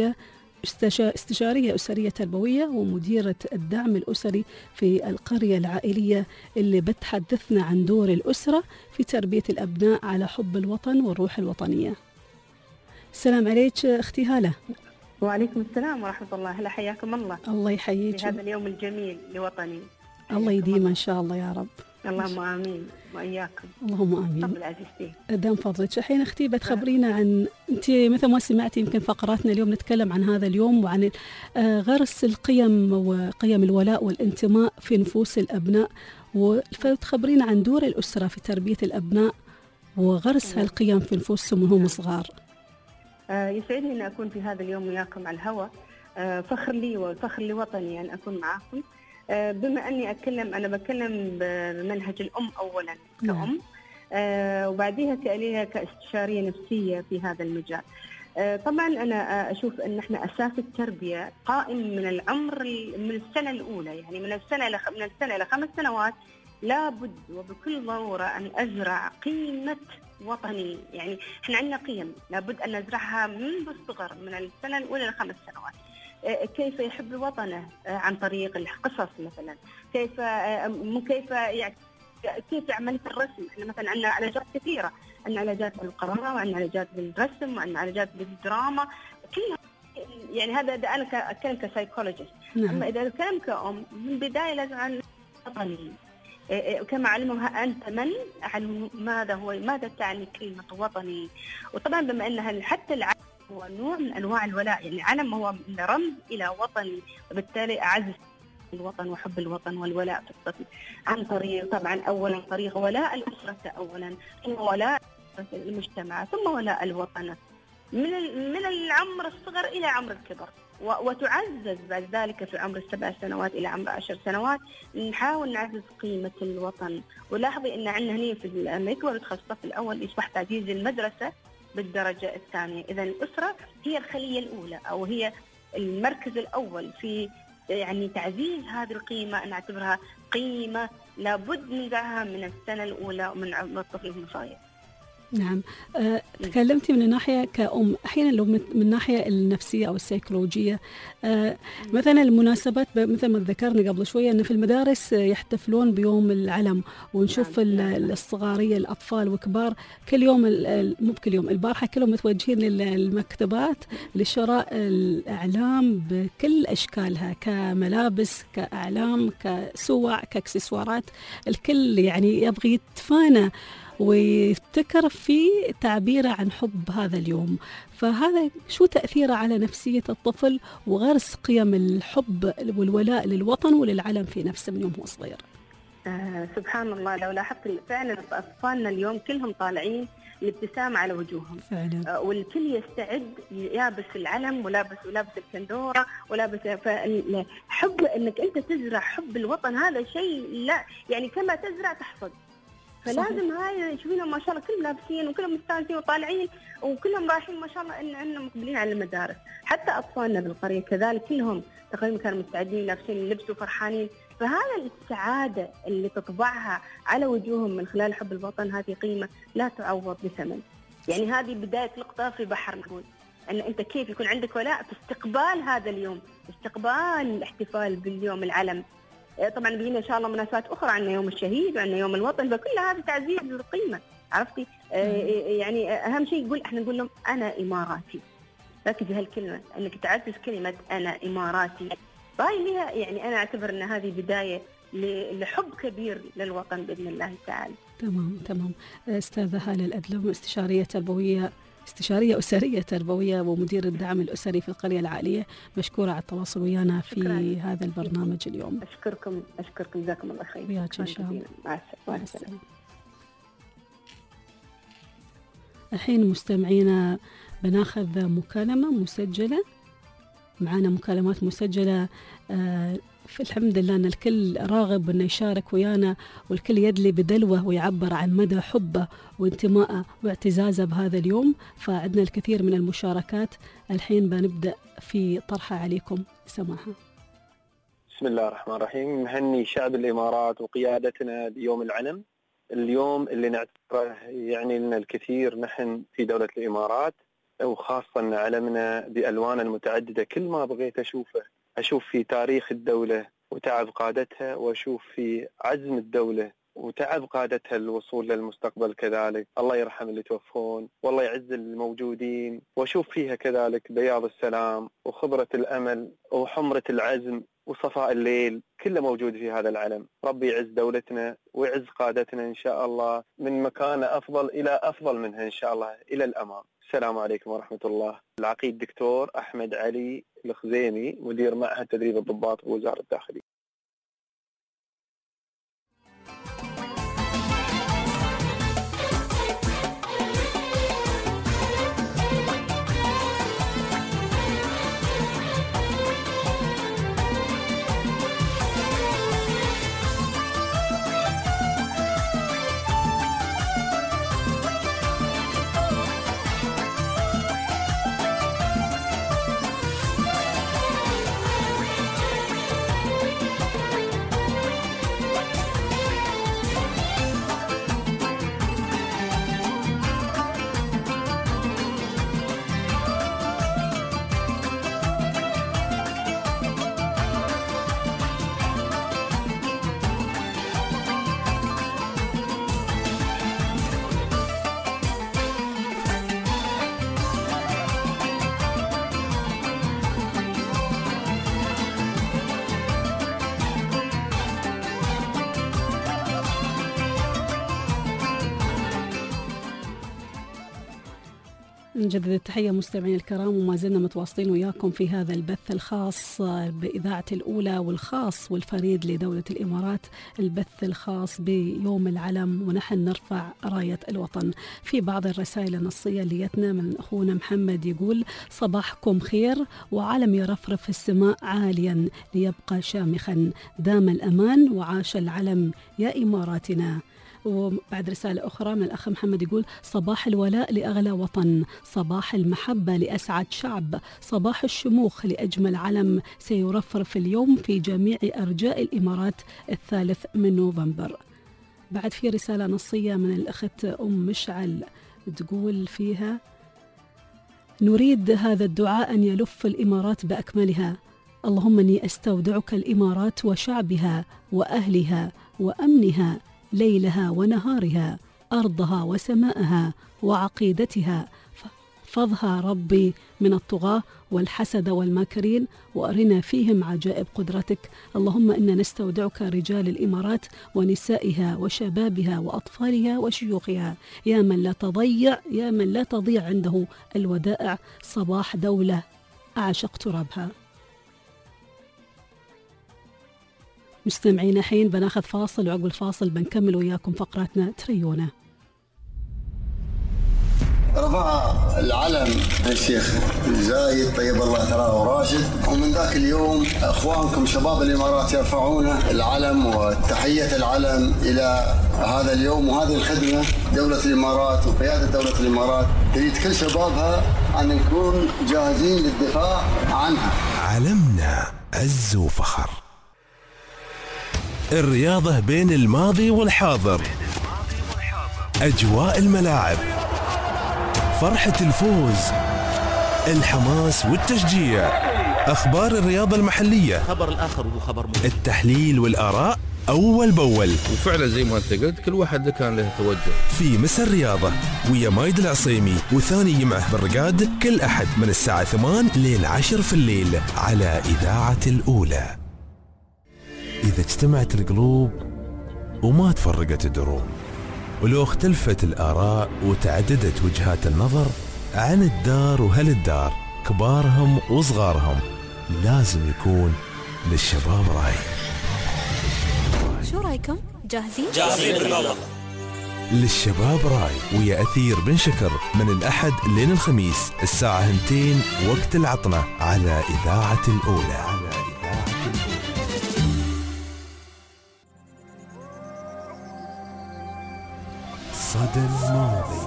أسرية تربوية ومديرة الدعم الأسري في القرية العائلية، اللي بتحدثنا عن دور الأسرة في تربية الأبناء على حب الوطن والروح الوطنية. السلام عليك أختي هالة. وعليكم السلام ورحمة الله. هلا حياكم الله. الله يحييك في هذا اليوم الجميل لوطني. الله يديم إن شاء الله يا رب. اللهم آمين وإياكم. اللهم آمين. تفضل عزيزتي. دام فضلك. الحين أختي بتخبرينا عن، أنت مثل ما سمعتي يمكن فقراتنا اليوم نتكلم عن هذا اليوم وعن غرس القيم وقيم الولاء والانتماء في نفوس الأبناء، فتخبرينا عن دور الأسرة في تربية الأبناء وغرس هالقيم في نفوسهم وهم صغار. يسعدني أن أكون في هذا اليوم وياكم على الهواء. فخر لي وفخر لوطني أن أكون معكم. بما أني أنا بتكلم بمنهج الأم أولا كأم، وبعديها كأليها كاستشارية نفسية في هذا المجال. طبعا أنا أشوف أن إحنا أساس التربية قائم من العمر، من السنة الأولى، يعني من السنة إلى 5 سنوات لابد وبكل ضرورة أن أزرع قيمة وطني. يعني احنا عندنا قيم لابد ان نزرعها منذ الصغر، من السنه الاولى ل5 سنوات. كيف يحب وطنه عن طريق القصص مثلا، كيف يعني كيف عمليه الرسم. احنا مثلا عندنا علاجات كثيره، عندنا علاجات بالقراءه، وعندنا علاجات بالرسم، وعندنا علاجات بالدراما، كلها يعني هذا انا اتكلم كسايكولوجيست. اما اذا اتكلم كأم، من البدايه لازم عن وطني، كما علمها أنت من عن ماذا تعني كلمة وطني. وطبعا بما أنها حتى العلم هو نوع من أنواع الولاء، يعني العلم هو رمز إلى وطني، وبالتالي أعز الوطن وحب الوطن والولاء في الطفل عن طريق طبعا أولا طريق ولاء الأسرة أولا، ثم ولاء المجتمع، ثم ولاء الوطن من العمر الصغر إلى عمر الكبر، وتعزز بعد ذلك في عمر 7 سنوات إلى عمر 10 سنوات. نحاول نعزز قيمة الوطن. ولاحظي أن عندنا هنا في لما يكبر يدخل الصف الأول يصبح تعزيز المدرسة بالدرجة الثانية. إذا الأسرة هي الخلية الأولى أو هي المركز الأول في يعني تعزيز هذه القيمة. نعتبرها قيمة لابد نزرعها من السنة الأولى ومن عمر الطفل المصايب. نعم. تكلمتي من الناحية كأم، أحيانا لو من الناحية النفسية أو السيكولوجية، مثلا المناسبات مثل ما ذكرنا قبل شوية أن في المدارس يحتفلون بيوم العلم، ونشوف الصغارية الأطفال وكبار كل يوم، مو بكل يوم، البارحة كلهم متوجهين للمكتبات لشراء الأعلام بكل أشكالها، كملابس، كأعلام، كسوع، كاكسسوارات. الكل يعني يبغي يتفانى ويبتكر في تعبيره عن حب هذا اليوم. فهذا شو تأثيره على نفسية الطفل وغرس قيم الحب والولاء للوطن وللعلم في نفسه من يوم هو صغير؟ سبحان الله، لو لاحظت فعلا أطفالنا اليوم كلهم طالعين الابتسامة على وجوههم فعلا. والكل يستعد يابس العلم ولابس الكندورة ولابس. فحب انك انت تزرع حب الوطن هذا شيء لا يعني كما تزرع تحصد. فلازم هاي تشوفينهم ما شاء الله كلهم لابسين وكلهم مستانسين وطالعين وكلهم رايحين ما شاء الله انهم مقبلين على المدارس. حتى اطفالنا بالقريه كذلك كلهم تقريبا كانوا مستعدين لابسين اللبس وفرحانين. فهذا السعاده اللي تطبعها على وجوههم من خلال حب الوطن هذه قيمه لا تعوض بثمن. يعني هذه بدايه لقطه في بحر، نقول ان انت كيف يكون عندك ولاء في استقبال هذا اليوم، استقبال الاحتفال باليوم العلم. طبعا بيجينا ان شاء الله مناسبات اخرى، عندنا يوم الشهيد وعندنا يوم الوطن، فكل هذه تعزيز للقيمه. عرفتي؟ يعني اهم شيء احنا نقول لهم انا اماراتي. ركزي هالكلمه، انك تعزز كلمه انا اماراتي. باي لها يعني انا اعتبر ان هذه بدايه لحب كبير للوطن باذن الله تعالى. تمام. استاذه هاله الادلم، استشارية أسرية تربوية ومدير الدعم الأسري في القرية العائلية، مشكورة على التواصل ويانا في هذا البرنامج اليوم. أشكركم جزاكم الله خير. وياك إن شاء الله. مع السلامة. الحين مستمعينا بناخذ مكالمة مسجلة، معنا مكالمات مسجلة. الحمد لله أن الكل راغب أنه يشارك ويانا، والكل يدلي بدلوه ويعبر عن مدى حبه وانتمائه واعتزازه بهذا اليوم. فعندنا الكثير من المشاركات. الحين بنبدأ في طرحها عليكم، سماحة. بسم الله الرحمن الرحيم. نهني شعب الإمارات وقيادتنا بيوم العلم، اليوم اللي نعتبره يعني لنا الكثير نحن في دولة الإمارات، وخاصة أن علمنا بألوان المتعددة. كل ما بغيت أشوف في تاريخ الدولة وتعب قادتها، وأشوف في عزم الدولة وتعب قادتها للوصول للمستقبل كذلك. الله يرحم اللي توفون والله يعز الموجودين، وأشوف فيها كذلك بياض السلام وخبرة الأمل وحمرة العزم وصفاء الليل، كله موجود في هذا العلم. ربي يعز دولتنا ويعز قادتنا إن شاء الله من مكان أفضل إلى أفضل منها إن شاء الله إلى الأمام. السلام عليكم ورحمة الله. العقيد دكتور أحمد علي الخزيمي، مدير معهد تدريب الضباط بوزارة الداخلية. نجدد التحية مستمعين الكرام، وما زلنا متواصلين وياكم في هذا البث الخاص بإذاعة الأولى والخاص والفريد لدولة الإمارات، البث الخاص بيوم العلم ونحن نرفع راية الوطن. في بعض الرسائل النصية اللي جتنا من أخونا محمد يقول: صباحكم خير وعلم يرفرف في السماء عاليا ليبقى شامخا، دام الأمان وعاش العلم يا إماراتنا. وبعد رسالة أخرى من الأخ محمد يقول: صباح الولاء لأغلى وطن، صباح المحبة لأسعد شعب، صباح الشموخ لأجمل علم سيرفرف اليوم في جميع أرجاء الإمارات 3 نوفمبر. بعد في رسالة نصية من الأخت مشعل تقول فيها: نريد هذا الدعاء أن يلف الإمارات بأكملها، اللهم إني أستودعك الإمارات وشعبها وأهلها وأمنها، ليلها ونهارها، أرضها وسماءها وعقيدتها، فاضها ربي من الطغاة والحسد والماكرين، وأرنا فيهم عجائب قدرتك. اللهم إنا نستودعك رجال الإمارات ونسائها وشبابها وأطفالها وشيوخها، يا من لا تضيع عنده الودائع، صباح دولة أعشق ترابها. مستمعين حين بناخذ فاصل، وعقب الفاصل بنكمل وياكم فقراتنا، تريونا. رفع العلم الشيخ زايد طيب الله ثراه وراشد، ومن ذاك اليوم اخوانكم شباب الامارات يرفعون العلم وتحيه العلم الى هذا اليوم وهذه الخدمه. دوله الامارات وقياده دوله الامارات تريد كل شبابها ان نكون جاهزين للدفاع عنها. علمنا عز وفخر، الرياضة بين الماضي والحاضر، أجواء الملاعب، فرحة الفوز، الحماس والتشجيع، أخبار الرياضة المحلية، خبر الآخر وهو خبر مهم، التحليل والآراء أول بأول. وفعلا زي ما أنت قلت كل واحد كان له توجه. في مسا الرياضة ويا مايد العصيمي وثاني يمعه بالرقاد، كل أحد من الساعة 8 لين 10 في الليل على إذاعة الأولى. إذا اجتمعت القلوب وما تفرقت الدروب، ولو اختلفت الآراء وتعددت وجهات النظر عن الدار وهل الدار، كبارهم وصغارهم، لازم يكون للشباب رأي. شو رأيكم؟ جاهزين؟ جاهزين بالله. للشباب رأي ويا أثير بن شكر من الأحد لين الخميس الساعة 2 وقت العطنة على إذاعة الأولى. صدى الماضي،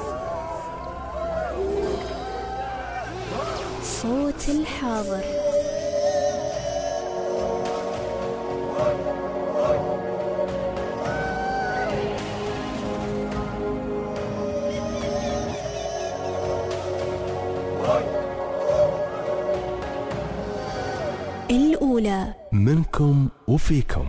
صوت الحاضر، الأولى، منكم وفيكم.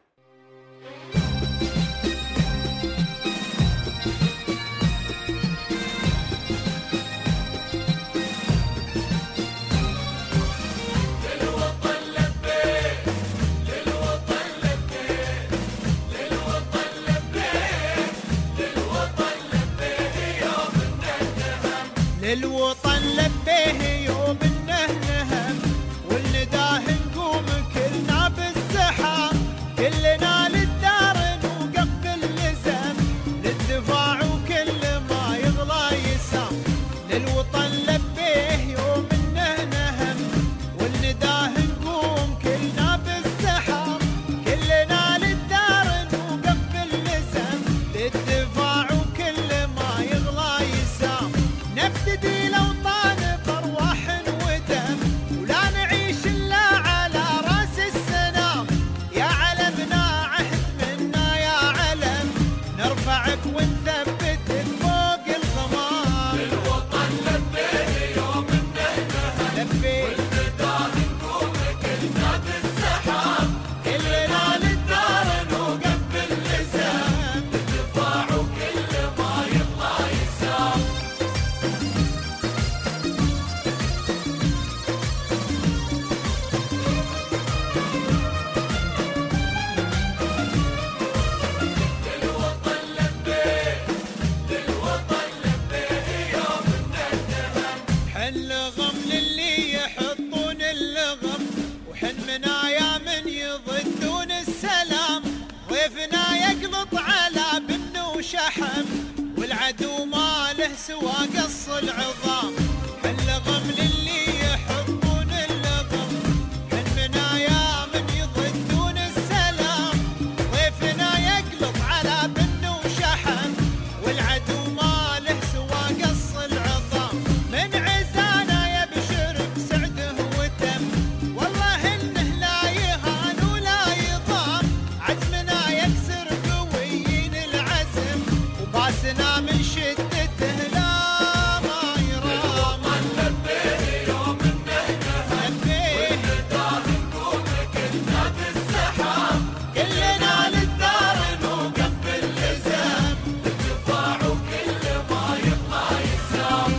للوطن لبيه يوم النهم، والنداه نقوم كلنا بالزحام، كلنا للدار نوقف باللزم، للدفاع وكل ما يغلى يسام. للوطن لبيه يوم النهم، والنداه نقوم كلنا بالزحام، كلنا للدار نوقف باللزم، للدفاع وكل ما يغلى يسام. نفتدي لوطان بأرواح ودم، ولا نعيش إلا على رأس السنام. يا علمنا عهد منا يا علم، نرفعك ونثبتك فوق الغمام. للوطن لبيه يوم النهم، لبيه والنداء نقوم كلنا بالزحام، كلنا للدار نوقف باللزام، الدفاع وكل ما يطلع يسام. سوى قص العظام اللغم للي يحبون اللغم من منايا من يضدون السلام ضيفنا يقلب على بن وشحم والعدو ما له سوى قص العظام من عزانا يبشر بسعده وتم والله انه لا يهان ولا يضام عزمنا يكسر قويين العزم وباسنا من شدته لا ما يرام لبيه يوم النهنه لبيه للدار نقوم كلنا بالسحاب كلنا للدار نوقف باللزام الدفاع وكل ما يطلع يسام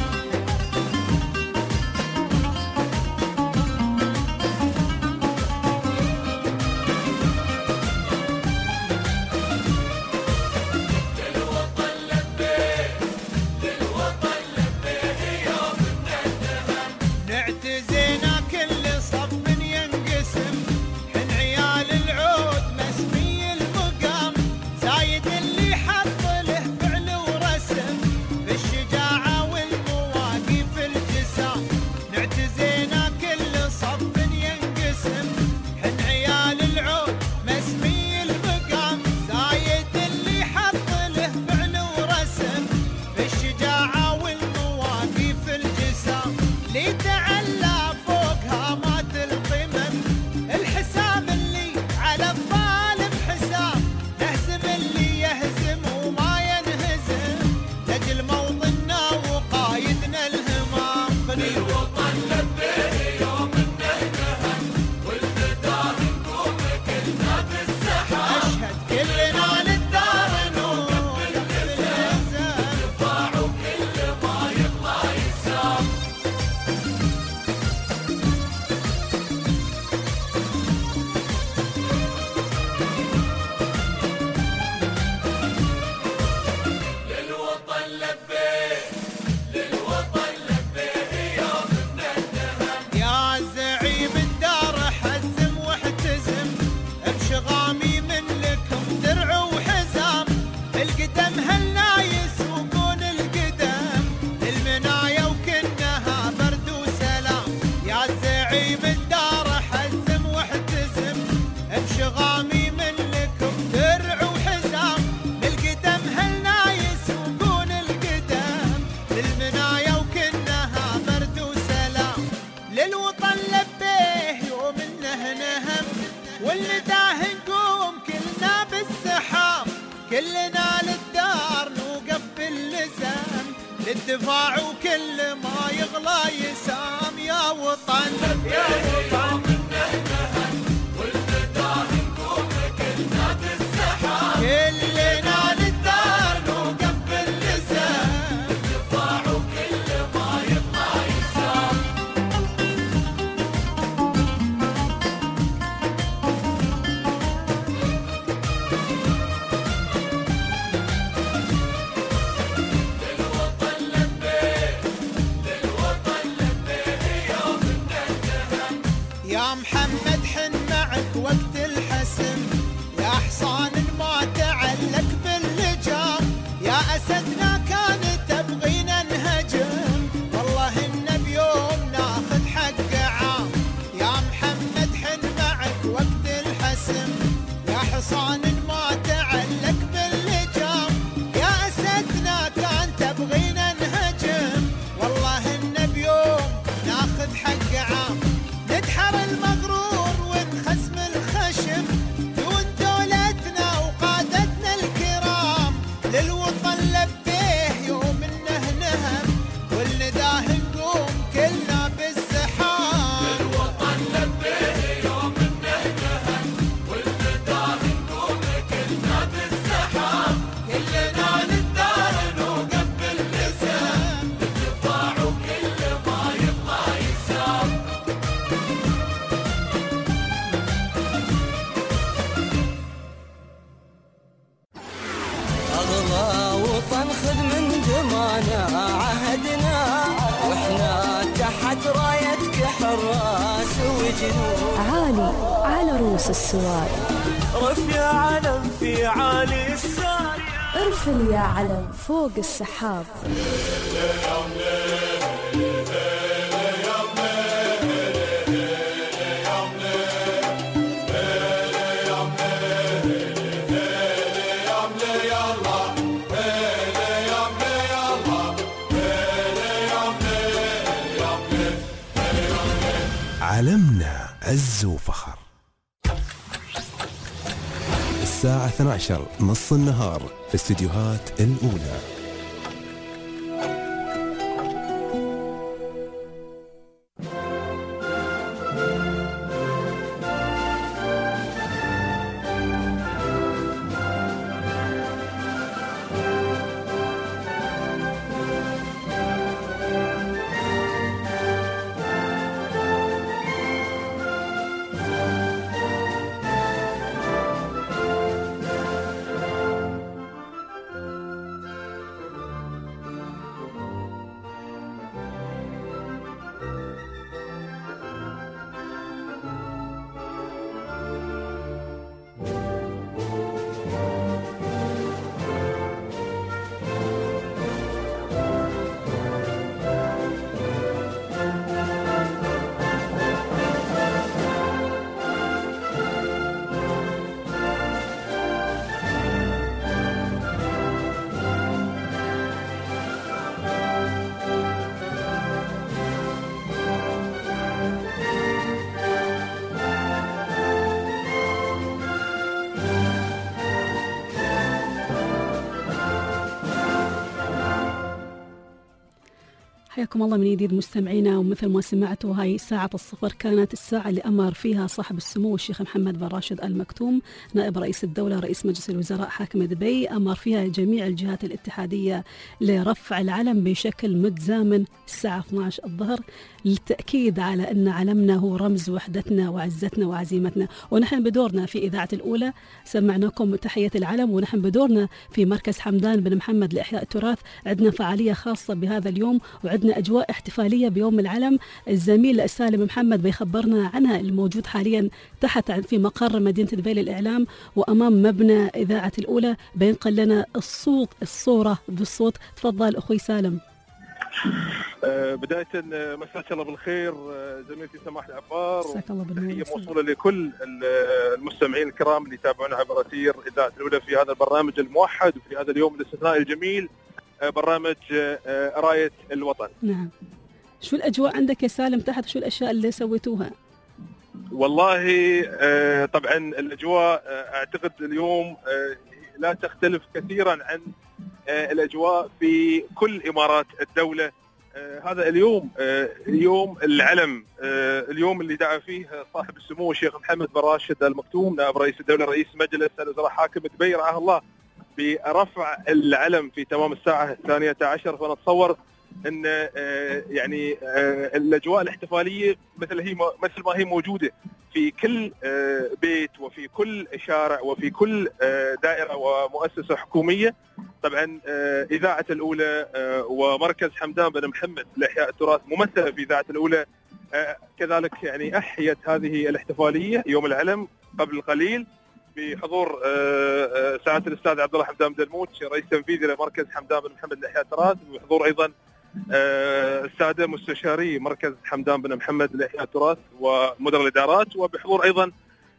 للوطن لبيه للوطن لبيه يوم الندهم نعتزينا كل صف ينقسم حن عيال العود مسمي المقام زايد اللي حط له فعل ورسم بالشجاعة والمواقف الجسام نعتزينا كل صف ينقسم حن عيال العود مسمي المقام زايد اللي حط له فعل ورسم بالشجاعة والمواقف الجسام لي تعلى فوق هامات القمم الحسام اللي على الظالم حسام نهزم اللي يهزم وما ينهزم لجل موطننا وقايدنا الهمام للوطن لبيه يوم النهنهم والمدار نقوم كلنا بالسحاب أشهد كلنا للدار نوقف باللزام دفاع وكل ما يطلع يسام للوطن لبيه للوطن لبيه يوم الندهم يا زعيم الدار حزم واحتزم بشغامي من لكم درع وحزام القدم هلنا يسوقون القدم المنايا وكنها برد وسلام يا زعيم الدار حزم واحتزم بشغامي من لكم درع وحزام القدم هلنا يسوقون القدم للمنايا وكنها برد وسلام للوطن لبيه يوم النهنهم والنداه نقوم كلنا بالسحاب كلنا للدار نوقف باللزام للدفاع وكل ما يغلى يسام يا وطن يا وطن كلنا للدار نوقف باللزام الدفاع وكل ما يطلع يسام للوطن لبيه للوطن لبيه يوم الندهم يا محمد حن معك وقت الحسم يا حصان ما تعلق باللجام يا أسدنا كان تبغينا نهجم والله إن بيوم ناخذ حق عام يا محمد حن معك وقت الحسم يا حصان ما تعلق باللجام يا أسدنا كان تبغينا نهجم والله إن بيوم ناخذ حق عام ندحر المغرور ونخسم الخشم دون دولتنا وقادتنا الكرام للوطن لبيه يوم النهنهم والنداه نقوم كلنا بالسحاب للوطن لبيه يوم النهنهم والنداه نقوم كلنا بالسحاب كلنا للدار نوقف باللزام الدفاع وكل ما يطلع يسام أغلى وطن خذ من دمانا عهدنا واحنا تحت رايتك حراس وجنود عالي على رؤوس السواد رفع علم في عالي السارية ارفل يا علم فوق السحاب. علمنا عز وفخر. الساعة 12 نص النهار في استديوهات الأولى. حياكم الله من جديد مستمعينا. ومثل ما سمعتوا هاي ساعة الصفر كانت الساعة اللي أمر فيها صاحب السمو الشيخ محمد بن راشد آل مكتوم نائب رئيس الدولة رئيس مجلس الوزراء حاكم دبي، أمر فيها جميع الجهات الاتحادية لرفع العلم بشكل متزامن الساعة 12 الظهر، للتأكيد على أن علمنا هو رمز وحدتنا وعزتنا وعزيمتنا. ونحن بدورنا في إذاعة الأولى سمعناكم تحية العلم، ونحن بدورنا في مركز حمدان بن محمد لإحياء التراث عندنا فعالية خاصة بهذا اليوم، وعندنا أجواء احتفالية بيوم العلم. الزميل سالم محمد بيخبرنا عنها، الموجود حاليا تحت في مقر مدينة دبي للإعلام وأمام مبنى إذاعة الأولى، بينقل لنا الصورة بالصوت. تفضل أخوي سالم. بداية مساك الله بالخير زميلتي سماح العبار، وتحية موصولة لكل المستمعين الكرام اللي يتابعونا عبر أثير إذاعة الأولى في هذا البرنامج الموحد وفي هذا اليوم الاستثنائي الجميل، برنامج راية الوطن. نعم، شو الأجواء عندك يا سالم تحت؟ شو الأشياء اللي سويتوها؟ والله طبعا الأجواء أعتقد اليوم لا تختلف كثيرا عن الأجواء في كل إمارات الدولة. هذا اليوم يوم العلم، اليوم اللي دعا فيه صاحب السمو الشيخ محمد بن راشد آل مكتوم نائب رئيس الدولة رئيس مجلس الوزراء حاكم دبي رعاه الله برفع العلم في تمام الساعة 12. فنتصور ان يعني الاجواء الاحتفاليه مثل ما هي موجوده في كل بيت وفي كل شارع وفي كل دائره ومؤسسه حكوميه. طبعا اذاعه الاولى ومركز حمدان بن محمد لاحياء التراث ممثله في اذاعه الاولى كذلك يعني احيت هذه الاحتفاليه يوم العلم قبل قليل بحضور سعاده الاستاذ عبد الله حمدان بدلموت رئيس تنفيذي لمركز حمدان بن محمد لاحياء التراث، وبحضور ايضا الساده مستشاري مركز حمدان بن محمد لاحياء التراث ومدراء الادارات، وبحضور ايضا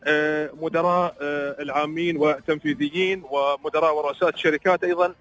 مدراء العامين والتنفيذيين ومدراء ورؤساء الشركات ايضا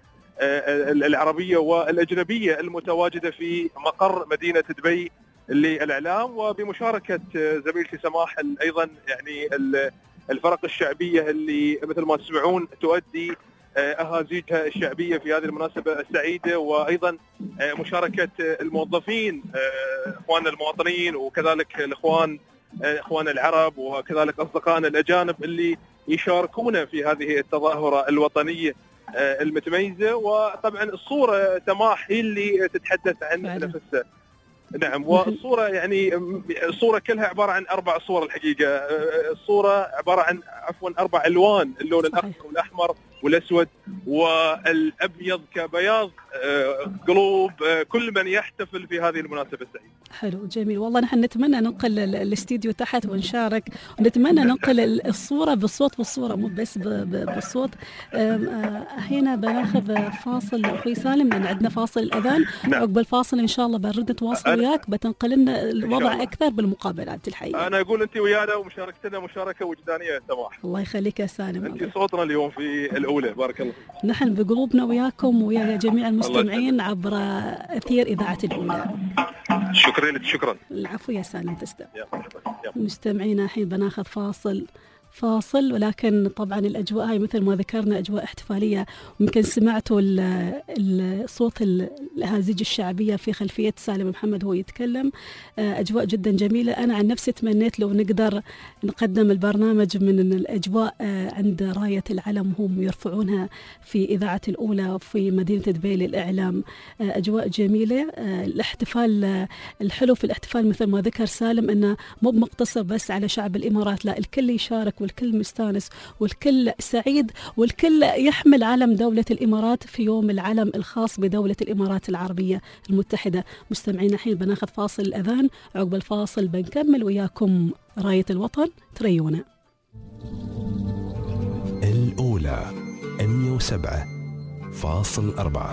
العربيه والاجنبيه المتواجده في مقر مدينه دبي للاعلام، وبمشاركه زميلتي سماح ايضا يعني الفرق الشعبيه اللي مثل ما تسمعون تؤدي اهازيجها الشعبيه في هذه المناسبه السعيده، وايضا مشاركه الموظفين اخواننا المواطنين وكذلك اخواننا العرب وكذلك اصدقائنا الاجانب اللي يشاركونا في هذه التظاهره الوطنيه المتميزه. وطبعا الصوره سماح هي اللي تتحدث عن نفسها. نعم، والصوره يعني الصوره كلها عباره عن 4 صور الحقيقه. الصوره عباره عن 4 الوان، اللون الاخضر والاحمر والأسود والأبيض كبياض قلوب كل من يحتفل في هذه المناسبة السعيدة. حلو جميل والله. نحن نتمنى ننقل الاستديو تحت ونشارك، ونتمنى ننقل الصورة بالصوت والصورة مو بس بالصوت. هنا بناخذ فاصل أخوي سالم لأن عندنا فاصل الأذان. عقب الفاصل إن شاء الله برد نتواصل وياك بتنقل لنا الوضع أكثر بالمقابلات الحقيقة. أنا أقول أنت ويانا ومشاركتنا مشاركة وجدانية يا سماح. الله يخليك يا سالم. أنت صوتنا اليوم في الأولى. بارك الله فيك. نحن بقلوبنا وياكم ويا جميع المستمعين عبر أثير إذاعة الأولى. شكرا لك. شكرا. العفو يا سالم تسلم. مستمعينا الحين بناخذ فاصل ولكن طبعا الأجواء هاي مثل ما ذكرنا أجواء احتفالية. ممكن سمعتوا الصوت الهازيج الشعبية في خلفية سالم محمد هو يتكلم. أجواء جدا جميلة. أنا عن نفسي تمنيت لو نقدر نقدم البرنامج من الأجواء عند راية العلم هم يرفعونها في إذاعة الأولى في مدينة دبي للإعلام. أجواء جميلة. الاحتفال الحلو في الاحتفال مثل ما ذكر سالم أنه مو مقتصر بس على شعب الإمارات، لا الكل يشارك والكل مستانس والكل سعيد والكل يحمل علم دولة الإمارات في يوم العلم الخاص بدولة الإمارات العربية المتحدة. مستمعين الحين بناخذ فاصل الأذان، عقب الفاصل بنكمل وياكم راية الوطن. تريونا. الأولى 107.4.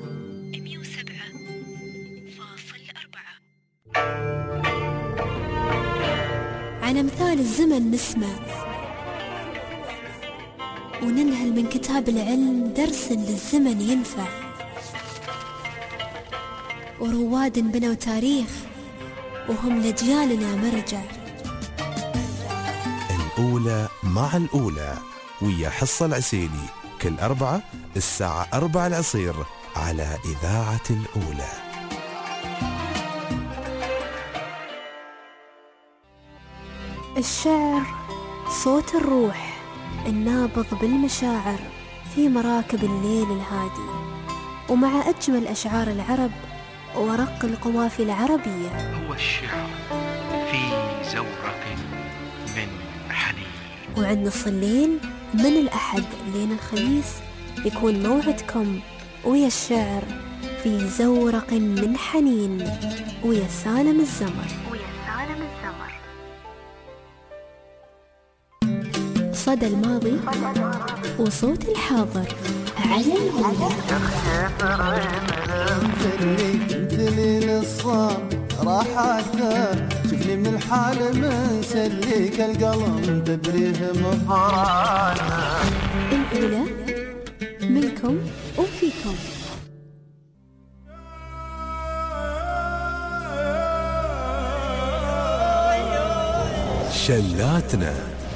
عن أمثال الزمن نسمع وننهل من كتاب العلم درس للزمن ينفع، ورواد بنوا تاريخ وهم لأجيالنا مرجع. الأولى مع الأولى ويا حصة العسيلي كل أربعة الساعة 4 العصير على إذاعة الأولى. الشعر صوت الروح النابض بالمشاعر في مراكب الليل الهادي، ومع أجمل أشعار العرب ورق القوافي العربية. هو الشعر في زورق من حنين. وعند نص الليل من الأحد لين الخميس يكون موعدكم ويا الشعر في زورق من حنين ويا سالم الزمر. صدى الماضي وصوت الحاضر على الأولى. مثلي الصام راحته شفني من الحال مسليك القلم تبريه مفرانا. الأولى منكم وفيكم. شلاتنا.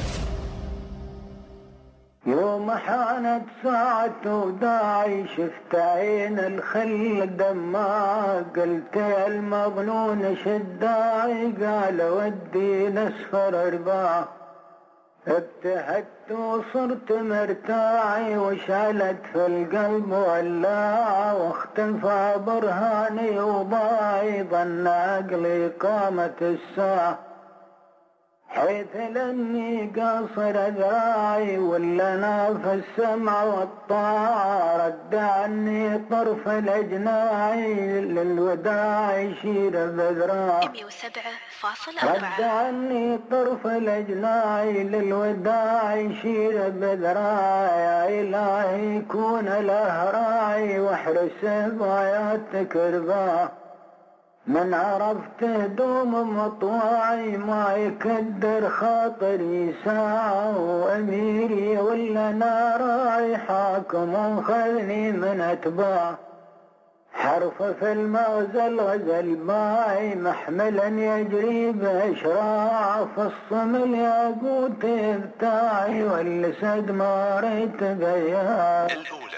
يوم حانت ساعة وداعي شفت عين الخل دمع، قلت يا المظنون شداعي قال ودي نسفر أرباع. ابتهجت وصرت مرتاعي وشعلت في القلب ولاعة، واختفى برهاني وضاعي ظن عقلي قامت الساعة. حيث لاني قاصر ذراعي ولا انا في السمع والطاعة، رد عني طرف الاجناعي للوداع يشير بذراع. 107.4 رد عني طرف الاجناعي للوداع يشير بذراع. يا الهي كون له راعي واحرس باياتك رباع. من عرفت دوم مطواعي ما يكدر خاطري ساعة، وأميري ولا أنا راعي حاكم وخذني من أتباع. حرف في المغزل غزل باعي محملا يجري بأشراع، في الصمل ياقوت بتاعي والسد ما ريت بياع. الأولى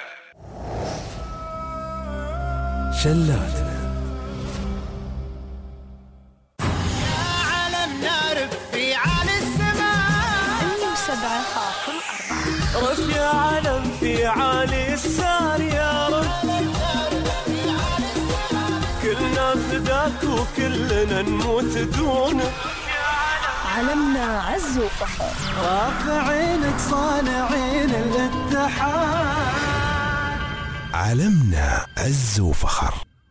شلاتنا. رف يا علم في عالي السار يا رب، كلنا فداك وكلنا نموت دونك. علمنا عز وفخر، رافعينك صانعين الاتحاد. علمنا عز وفخر.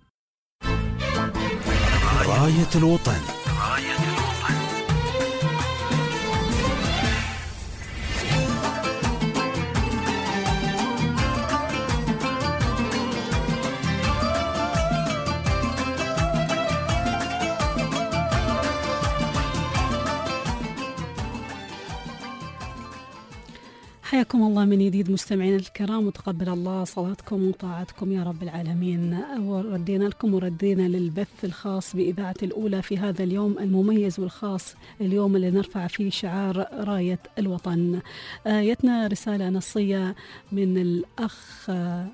راية الوطن. حياكم الله من جديد مستمعين الكرام، وتقبل الله صلاتكم وطاعتكم يا رب العالمين. وردينا لكم وردينا للبث الخاص بإذاعة الأولى في هذا اليوم المميز والخاص، اليوم اللي نرفع فيه شعار راية الوطن. جتنا رسالة نصية من الأخ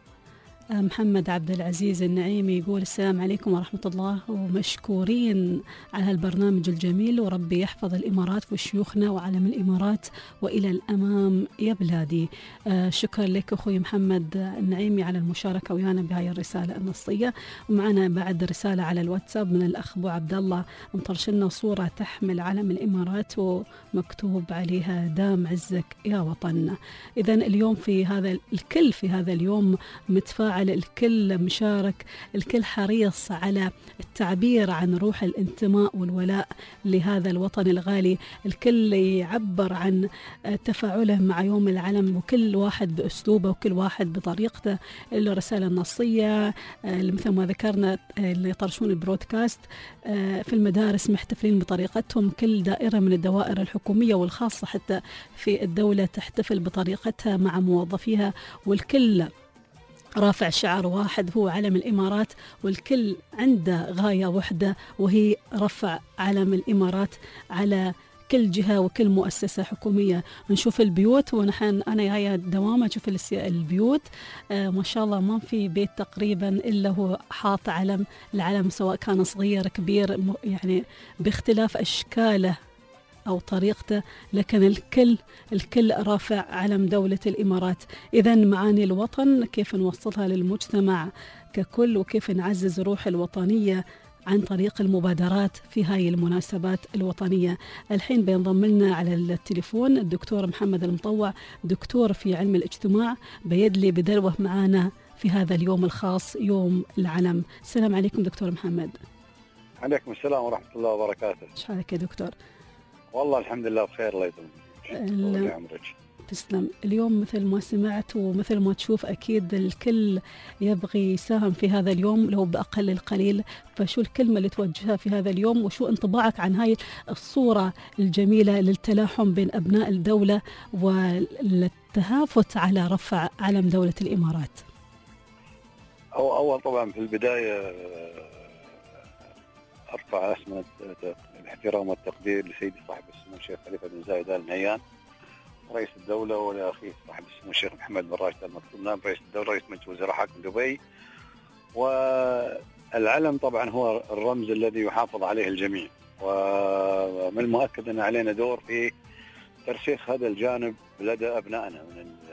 محمد عبد العزيز النعيمي، يقول السلام عليكم ورحمة الله، ومشكورين على هالبرنامج الجميل، وربي يحفظ الإمارات وشيوخنا وعلم الإمارات وإلى الأمام يا بلادي. شكرا لك أخوي محمد النعيمي على المشاركة ويانا بهاي الرسالة النصية. ومعنا بعد رسالة على الواتساب من الأخ أبو عبد الله، مطرشلنا صورة تحمل علم الإمارات ومكتوب عليها دام عزك يا وطن. إذن اليوم في هذا الكل في هذا اليوم متفاعل، الكل مشارك، الكل حريص على التعبير عن روح الانتماء والولاء لهذا الوطن الغالي، الكل يعبر عن تفاعله مع يوم العلم، وكل واحد بأسلوبه وكل واحد بطريقته. الرسالة النصية مثل ما ذكرنا اللي يطرشون البرودكاست في المدارس محتفلين بطريقتهم، كل دائرة من الدوائر الحكومية والخاصة حتى في الدولة تحتفل بطريقتها مع موظفيها، والكل رافع شعار واحد هو علم الإمارات، والكل عنده غاية واحدة وهي رفع علم الإمارات على كل جهة وكل مؤسسة حكومية. نشوف البيوت، ونحن أنا جاية دوامة أشوف البيوت ما شاء الله ما في بيت تقريبا إلا هو حاط العلم سواء كان صغير كبير، يعني باختلاف أشكاله أو طريقته، لكن الكل رافع علم دولة الإمارات. إذن معاني الوطن كيف نوصلها للمجتمع ككل، وكيف نعزز روح الوطنية عن طريق المبادرات في هاي المناسبات الوطنية. الحين بينضم لنا على التليفون الدكتور محمد المطوع، دكتور في علم الاجتماع، بيدلي بدلوه معانا في هذا اليوم الخاص يوم العلم. السلام عليكم دكتور محمد. عليكم السلام ورحمة الله وبركاته. ايش حالك يا دكتور؟ والله الحمد لله بخير، الله يطول. تسلم. اليوم مثل ما سمعت ومثل ما تشوف أكيد الكل يبغي يساهم في هذا اليوم لو بأقل القليل، فشو الكلمة اللي توجهها في هذا اليوم، وشو انطباعك عن هاي الصورة الجميلة للتلاحم بين أبناء الدولة والتهافت على رفع علم دولة الإمارات؟ أول طبعا في البداية أرفع أسمى الاحترام والتقدير لسيدي صاحب السمو الشيخ خليفة بن زايد آل نهيان رئيس الدولة، ولأخيه صاحب السمو الشيخ محمد بن راشد آل مكتوم نائب رئيس الدولة رئيس مجلس وزراء حاكم دبي. والعلم طبعا هو الرمز الذي يحافظ عليه الجميع، ومن المؤكد أن علينا دور في ترسيخ هذا الجانب لدى أبنائنا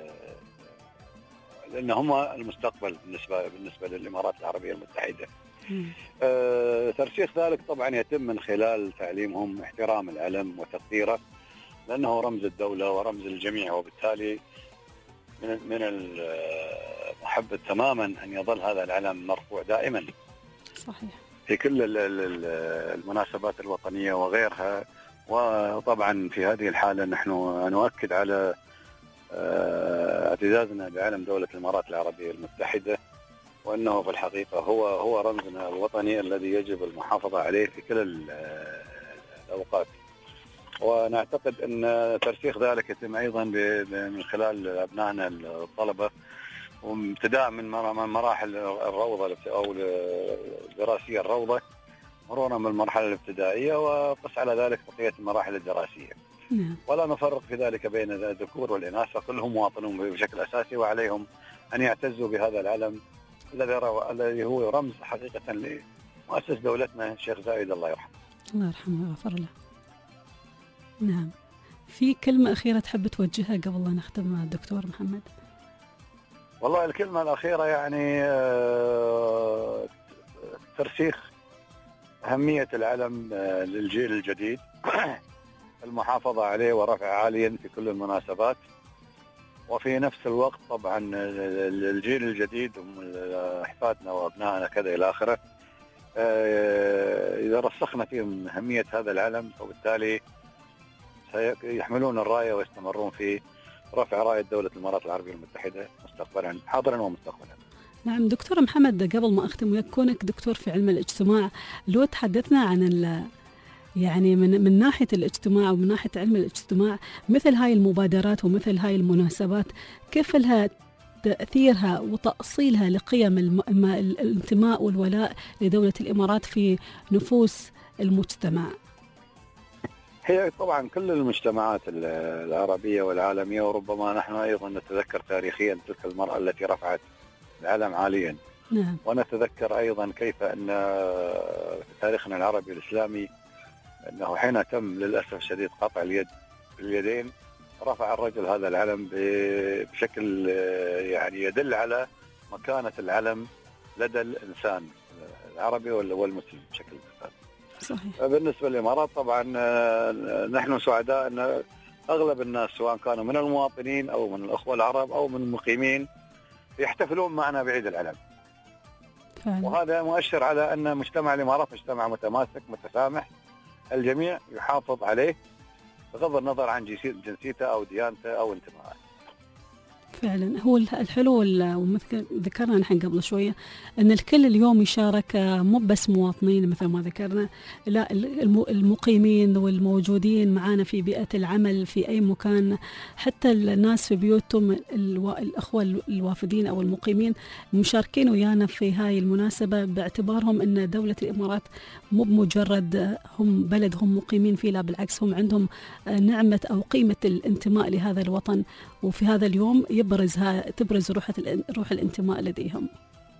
لأن هم المستقبل بالنسبة للإمارات العربية المتحدة. ترسيخ ذلك طبعا يتم من خلال تعليمهم احترام العلم وتقديره، لأنه رمز الدولة ورمز الجميع، وبالتالي من المحبب تماما أن يظل هذا العلم مرفوع دائما صحيح في كل المناسبات الوطنية وغيرها. وطبعا في هذه الحالة نحن نؤكد على اعتزازنا بعلم دولة الإمارات العربية المتحدة، وأنه في الحقيقة هو رمزنا الوطني الذي يجب المحافظة عليه في كل الأوقات. ونعتقد أن ترسيخ ذلك يتم أيضا من خلال أبنائنا الطلبة، وابتداء من مراحل الروضة أو الدراسية الروضة، مرورا بالمرحلة الابتدائية، وقس على ذلك بقية المراحل الدراسية. ولا نفرق في ذلك بين الذكور والإناث، فكلهم مواطنون بشكل أساسي، وعليهم أن يعتزوا بهذا العلم الذي هو رمز حقيقة لمؤسس دولتنا الشيخ زايد الله يرحمه. الله يرحمه ويغفر له. نعم. في كلمة أخيرة تحب توجهها قبل لا نختم الدكتور محمد؟ والله الكلمة الأخيرة يعني ترسيخ أهمية العلم للجيل الجديد المحافظة عليه ورفعه عاليا في كل المناسبات. وفي نفس الوقت طبعا الجيل الجديد أحفادنا وأبنائنا كذا إلى آخره إذا رسخنا فيهم أهمية هذا العلم وبالتالي سيحملون الراية ويستمرون في رفع راية دولة الإمارات العربية المتحدة مستقبلا حاضرا ومستقبلا. نعم دكتور محمد، قبل ما أختم وياك، كونك دكتور في علم الاجتماع، لو تحدثنا عن يعني من ناحية الاجتماع ومن ناحية علم الاجتماع، مثل هاي المبادرات ومثل هاي المناسبات كيف لها تأثيرها وتأصيلها لقيم الانتماء والولاء لدولة الإمارات في نفوس المجتمع؟ هي طبعا كل المجتمعات العربية والعالمية، وربما نحن أيضا نتذكر تاريخيا تلك المرأة التي رفعت العلم عاليا. نعم. ونتذكر أيضا كيف أن في تاريخنا العربي الإسلامي أنه حين تم للأسف الشديد قطع اليدين رفع الرجل هذا العلم بشكل يعني يدل على مكانة العلم لدى الإنسان العربي والمسلم بشكل صحيح. بالنسبة للإمارات طبعا نحن سعداء أن أغلب الناس سواء كانوا من المواطنين أو من الأخوة العرب أو من المقيمين يحتفلون معنا بعيد العلم. وهذا مؤشر على أن مجتمع الإمارات مجتمع متماسك متسامح، الجميع يحافظ عليه بغض النظر عن جنسيته أو ديانته أو انتمائه. فعلا هو الحلو ومثل ذكرنا نحن قبل شوية أن الكل اليوم يشارك، مو بس مواطنين مثل ما ذكرنا، لا المقيمين والموجودين معنا في بيئة العمل في أي مكان، حتى الناس في بيوتهم الأخوة الوافدين أو المقيمين مشاركين ويانا في هاي المناسبة، باعتبارهم أن دولة الإمارات مو بمجرد هم بلد هم مقيمين فيه، لا بالعكس هم عندهم نعمة أو قيمة الانتماء لهذا الوطن، وفي هذا اليوم تبرز روح الانتماء لديهم.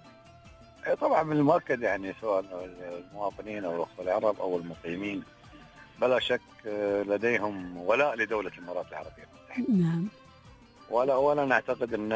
طبعا من المؤكد يعني سواء المواطنين او الاخوه العرب او المقيمين بلا شك لديهم ولاء لدوله الامارات العربيه المتحده. نعم. ولا نعتقد ان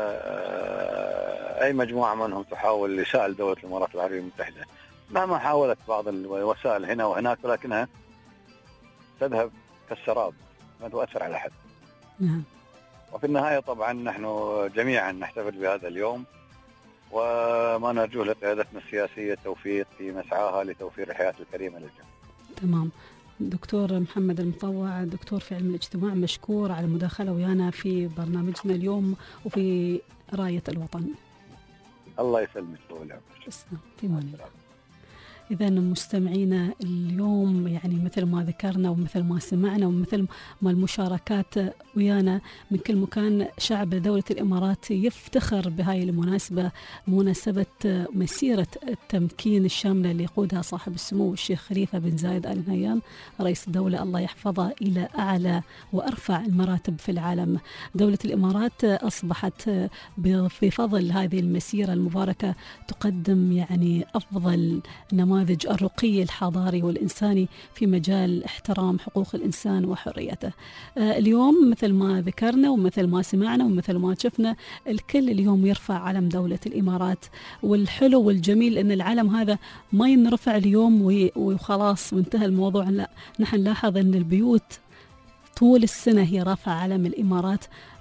اي مجموعه منهم تحاول لسائل دوله الامارات العربيه المتحده مهما حاولت بعض الوسائل هنا وهناك، ولكنها تذهب كالسراب ما تؤثر على احد. نعم. وفي النهاية طبعا نحن جميعا نحتفل بهذا اليوم، وما نرجوه لقيادتنا السياسية التوفيق في مسعاها لتوفير الحياة الكريمة للجميع. تمام. دكتور محمد المطوع، دكتور في علم الاجتماع، مشكور على المداخلة ويانا في برنامجنا اليوم وفي راية الوطن. الله يسلمك طول عمرك. في مان الله. إذا مستمعينا اليوم يعني مثل ما ذكرنا ومثل ما سمعنا ومثل ما المشاركات ويانا من كل مكان، شعب دولة الإمارات يفتخر بهاي المناسبة، مناسبة مسيرة التمكين الشاملة اللي يقودها صاحب السمو الشيخ خليفة بن زايد آل نهيان رئيس الدولة الله يحفظه إلى أعلى وأرفع المراتب في العالم. دولة الإمارات أصبحت بفضل هذه المسيرة المباركة تقدم يعني أفضل نماذج الرقي الحضاري والإنساني في مجال احترام حقوق الإنسان وحريته. اليوم مثل ما ذكرنا ومثل ما سمعنا ومثل ما شفنا، الكل اليوم يرفع علم دولة الإمارات، والحلو والجميل أن العلم هذا ما ينرفع اليوم وخلاص وانتهى الموضوع، لا، نحن نلاحظ أن البيوت طول السنة هي رافعة علم الإمارات،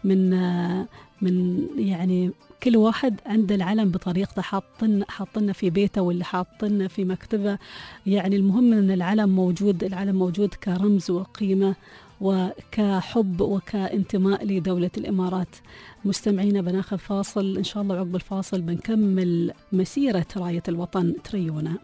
من يعني كل واحد عنده العلم بطريقته، حاطنا في بيته ولا حاطنا في مكتبه. يعني المهم ان العلم موجود كرمز وقيمة وكحب وكانتماء لدولة الإمارات. مستمعينا بناخذ فاصل إن شاء الله، عقب الفاصل بنكمل مسيرة راية الوطن تريونا.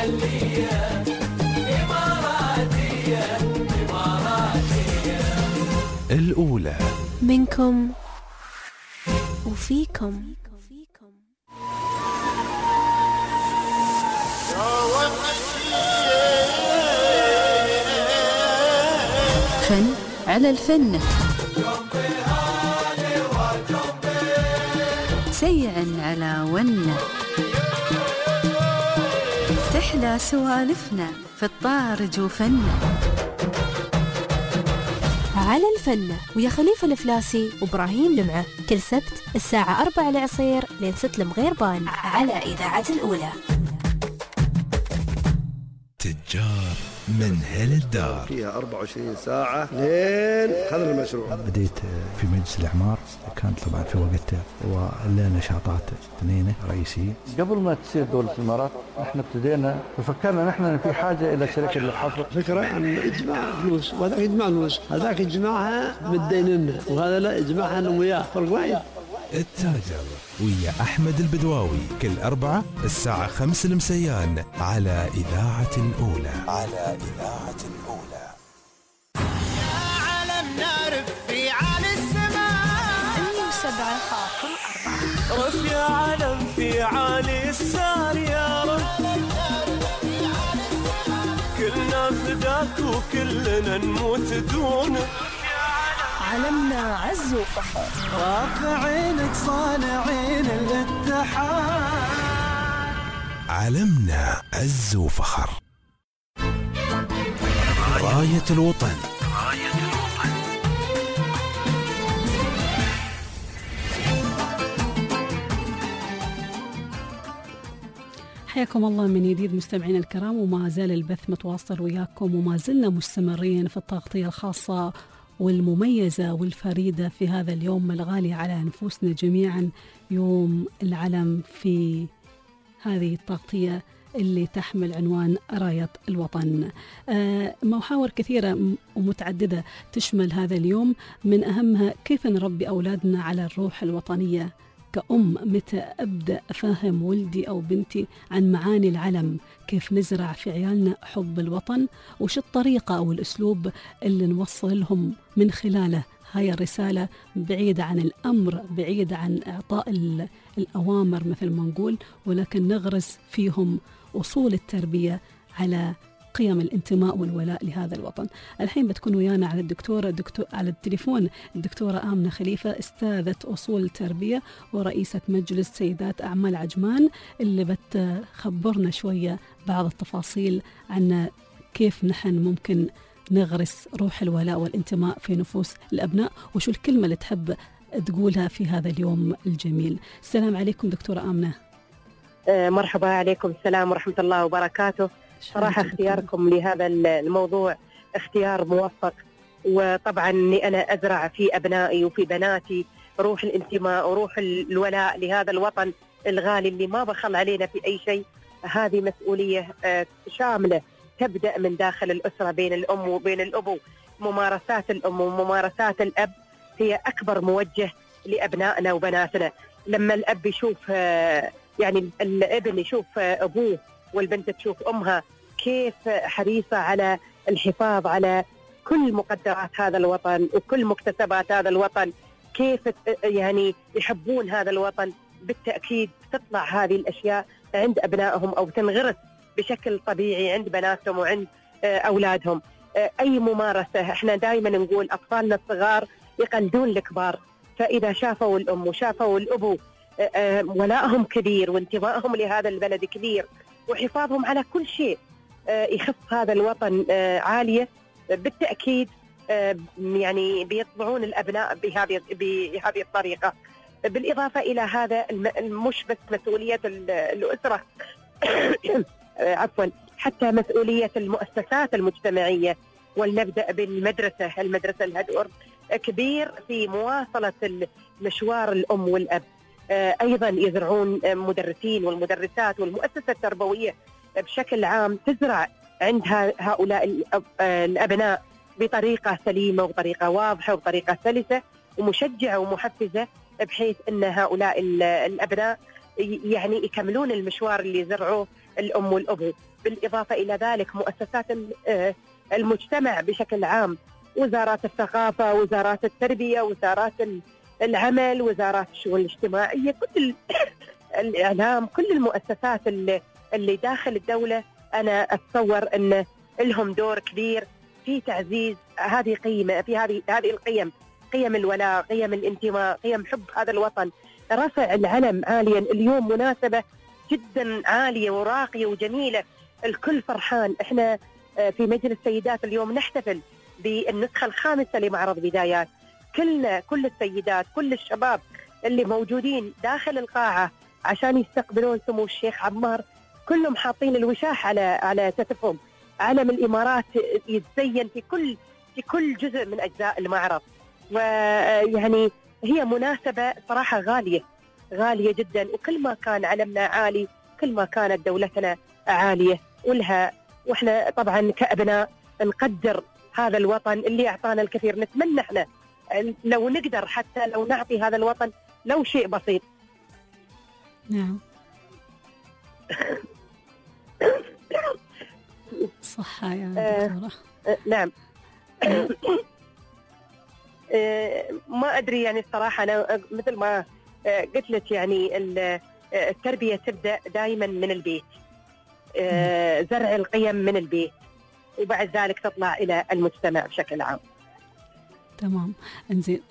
محلية إماراتية إماراتية. الأولى منكم وفيكم. فن على الفن، سيعا على ونه، تحلى سوالفنا في الطارج وفنه. على الفن ويا خليفة الفلاسي وإبراهيم لمعة، كل سبت الساعة 4 العصير لين 6 المغيربان على إذاعة الأولى. تجار من هالدار فيها 24 ساعة لين هذا المشروع. بديت في مجلس الإعمار، كانت طبعا في وقتها ولنا نشاطات اثنين رئيسية. قبل ما تصير دولة الإمارات احنا ابتدينا وفكرنا نحن في حاجة إلى شركة للحفر. فكرة أن إجماع فلوس وهذاك يجمع فلوس، هذاك يجمعها مديننا وهذا لا يجمعها أنا وياه، فرق وايد. التاجر ويا أحمد البدواوي كل 4 الساعة 5 المسيان على إذاعة الأولى. على إذاعة الأولى. يا علمنا رفي على السماء 107.4 رف يا علم في عالي السار يا رب، كلنا فداك وكلنا نموت دونك. علمنا عز وفخر، رافعينك صانعين الاتحاد. علمنا عز وفخر. راية الوطن. حياكم الله من جديد مستمعينا الكرام، وما زال البث متواصل وياكم، وما زلنا مستمرين في التغطية الخاصة والمميزة والفريدة في هذا اليوم الغالي على نفوسنا جميعا، يوم العلم، في هذه التغطية اللي تحمل عنوان راية الوطن. محاور كثيرة ومتعددة تشمل هذا اليوم، من أهمها كيف نربي أولادنا على الروح الوطنية. كأم متى أبدأ أفهم ولدي أو بنتي عن معاني العلم؟ كيف نزرع في عيالنا حب الوطن؟ وش الطريقة أو الأسلوب اللي نوصل لهم من خلاله هاي الرسالة، بعيدة عن الأمر، بعيدة عن إعطاء الأوامر مثل ما نقول، ولكن نغرس فيهم أصول التربية على قيم الانتماء والولاء لهذا الوطن. الحين بتكون ويانا على على التليفون الدكتورة آمنة خليفة، أستاذة أصول التربية ورئيسة مجلس سيدات أعمال عجمان، اللي بتخبرنا شوية بعض التفاصيل عن كيف نحن ممكن نغرس روح الولاء والانتماء في نفوس الأبناء، وشو الكلمة اللي تحب تقولها في هذا اليوم الجميل. السلام عليكم دكتورة آمنة. مرحبا، عليكم السلام ورحمة الله وبركاته. صراحة اختياركم لهذا الموضوع اختيار موفق، وطبعا أني أنا أزرع في أبنائي وفي بناتي روح الانتماء وروح الولاء لهذا الوطن الغالي اللي ما بخل علينا في أي شيء. هذه مسؤولية شاملة تبدأ من داخل الأسرة، بين الأم وبين الأبو. ممارسات الأم وممارسات الأب هي أكبر موجه لأبنائنا وبناتنا. لما الأب يشوف يعني الابن يشوف أبوه والبنت تشوف أمها كيف حريصة على الحفاظ على كل مقدرات هذا الوطن وكل مكتسبات هذا الوطن، كيف يعني يحبون هذا الوطن، بالتأكيد تطلع هذه الأشياء عند أبنائهم أو تنغرس بشكل طبيعي عند بناتهم وعند أولادهم. أي ممارسة، احنا دائما نقول أطفالنا الصغار يقلدون الكبار، فإذا شافوا الأم وشافوا الأبو ولائهم كبير وانتمائهم لهذا البلد كبير وحفاظهم على كل شيء يخص هذا الوطن عالية، بالتأكيد يعني بيطبعون الأبناء بهذه الطريقة. بالإضافة إلى هذا مش بس مسؤولية الأسرة عفوا، حتى مسؤولية المؤسسات المجتمعية. ولنبدأ بالمدرسة. المدرسة لها دور كبير في مواصلة مشوار الأم والأب. أيضا يزرعون مدرسين والمدرسات والمؤسسة التربوية بشكل عام تزرع عند هؤلاء الأبناء بطريقة سليمة وبطريقة واضحة وبطريقة سلسة ومشجعة ومحفزة، بحيث أن هؤلاء الأبناء يعني يكملون المشوار اللي زرعوه الأم والأبو. بالإضافة إلى ذلك مؤسسات المجتمع بشكل عام، وزارات الثقافة، وزارات التربية، وزارات العمل، وزارات الشؤون الاجتماعية، كل الإعلام، كل المؤسسات اللي داخل الدولة، أنا أتصور أن لهم دور كبير في تعزيز هذه قيمة، في هذه القيم، قيم الولاء، قيم الانتماء، قيم حب هذا الوطن. رفع العلم عاليا اليوم مناسبة جدا عالية وراقية وجميلة، الكل فرحان. احنا في مجلس السيدات اليوم نحتفل بالنسخة الخامسة لمعرض بدايات. كلنا، كل السيدات، كل الشباب اللي موجودين داخل القاعة عشان يستقبلون سمو الشيخ عمار، كلهم حاطين الوشاح على كتفهم. علم الإمارات يتزين في كل جزء من أجزاء المعرض. ويعني هي مناسبة صراحة غالية جدا، وكل ما كان علمنا عالي كل ما كانت دولتنا عالية ولها. وإحنا طبعا كأبناء نقدر هذا الوطن اللي أعطانا الكثير. نتمنى إحنا لو نقدر حتى لو نعطي هذا الوطن لو شيء بسيط. نعم. صحة يا دكتورة. نعم. ما أدري يعني الصراحة، أنا مثل ما قلت لك يعني التربية تبدأ دائما من البيت، زرع القيم من البيت، وبعد ذلك تطلع إلى المجتمع بشكل عام. تمام. انزين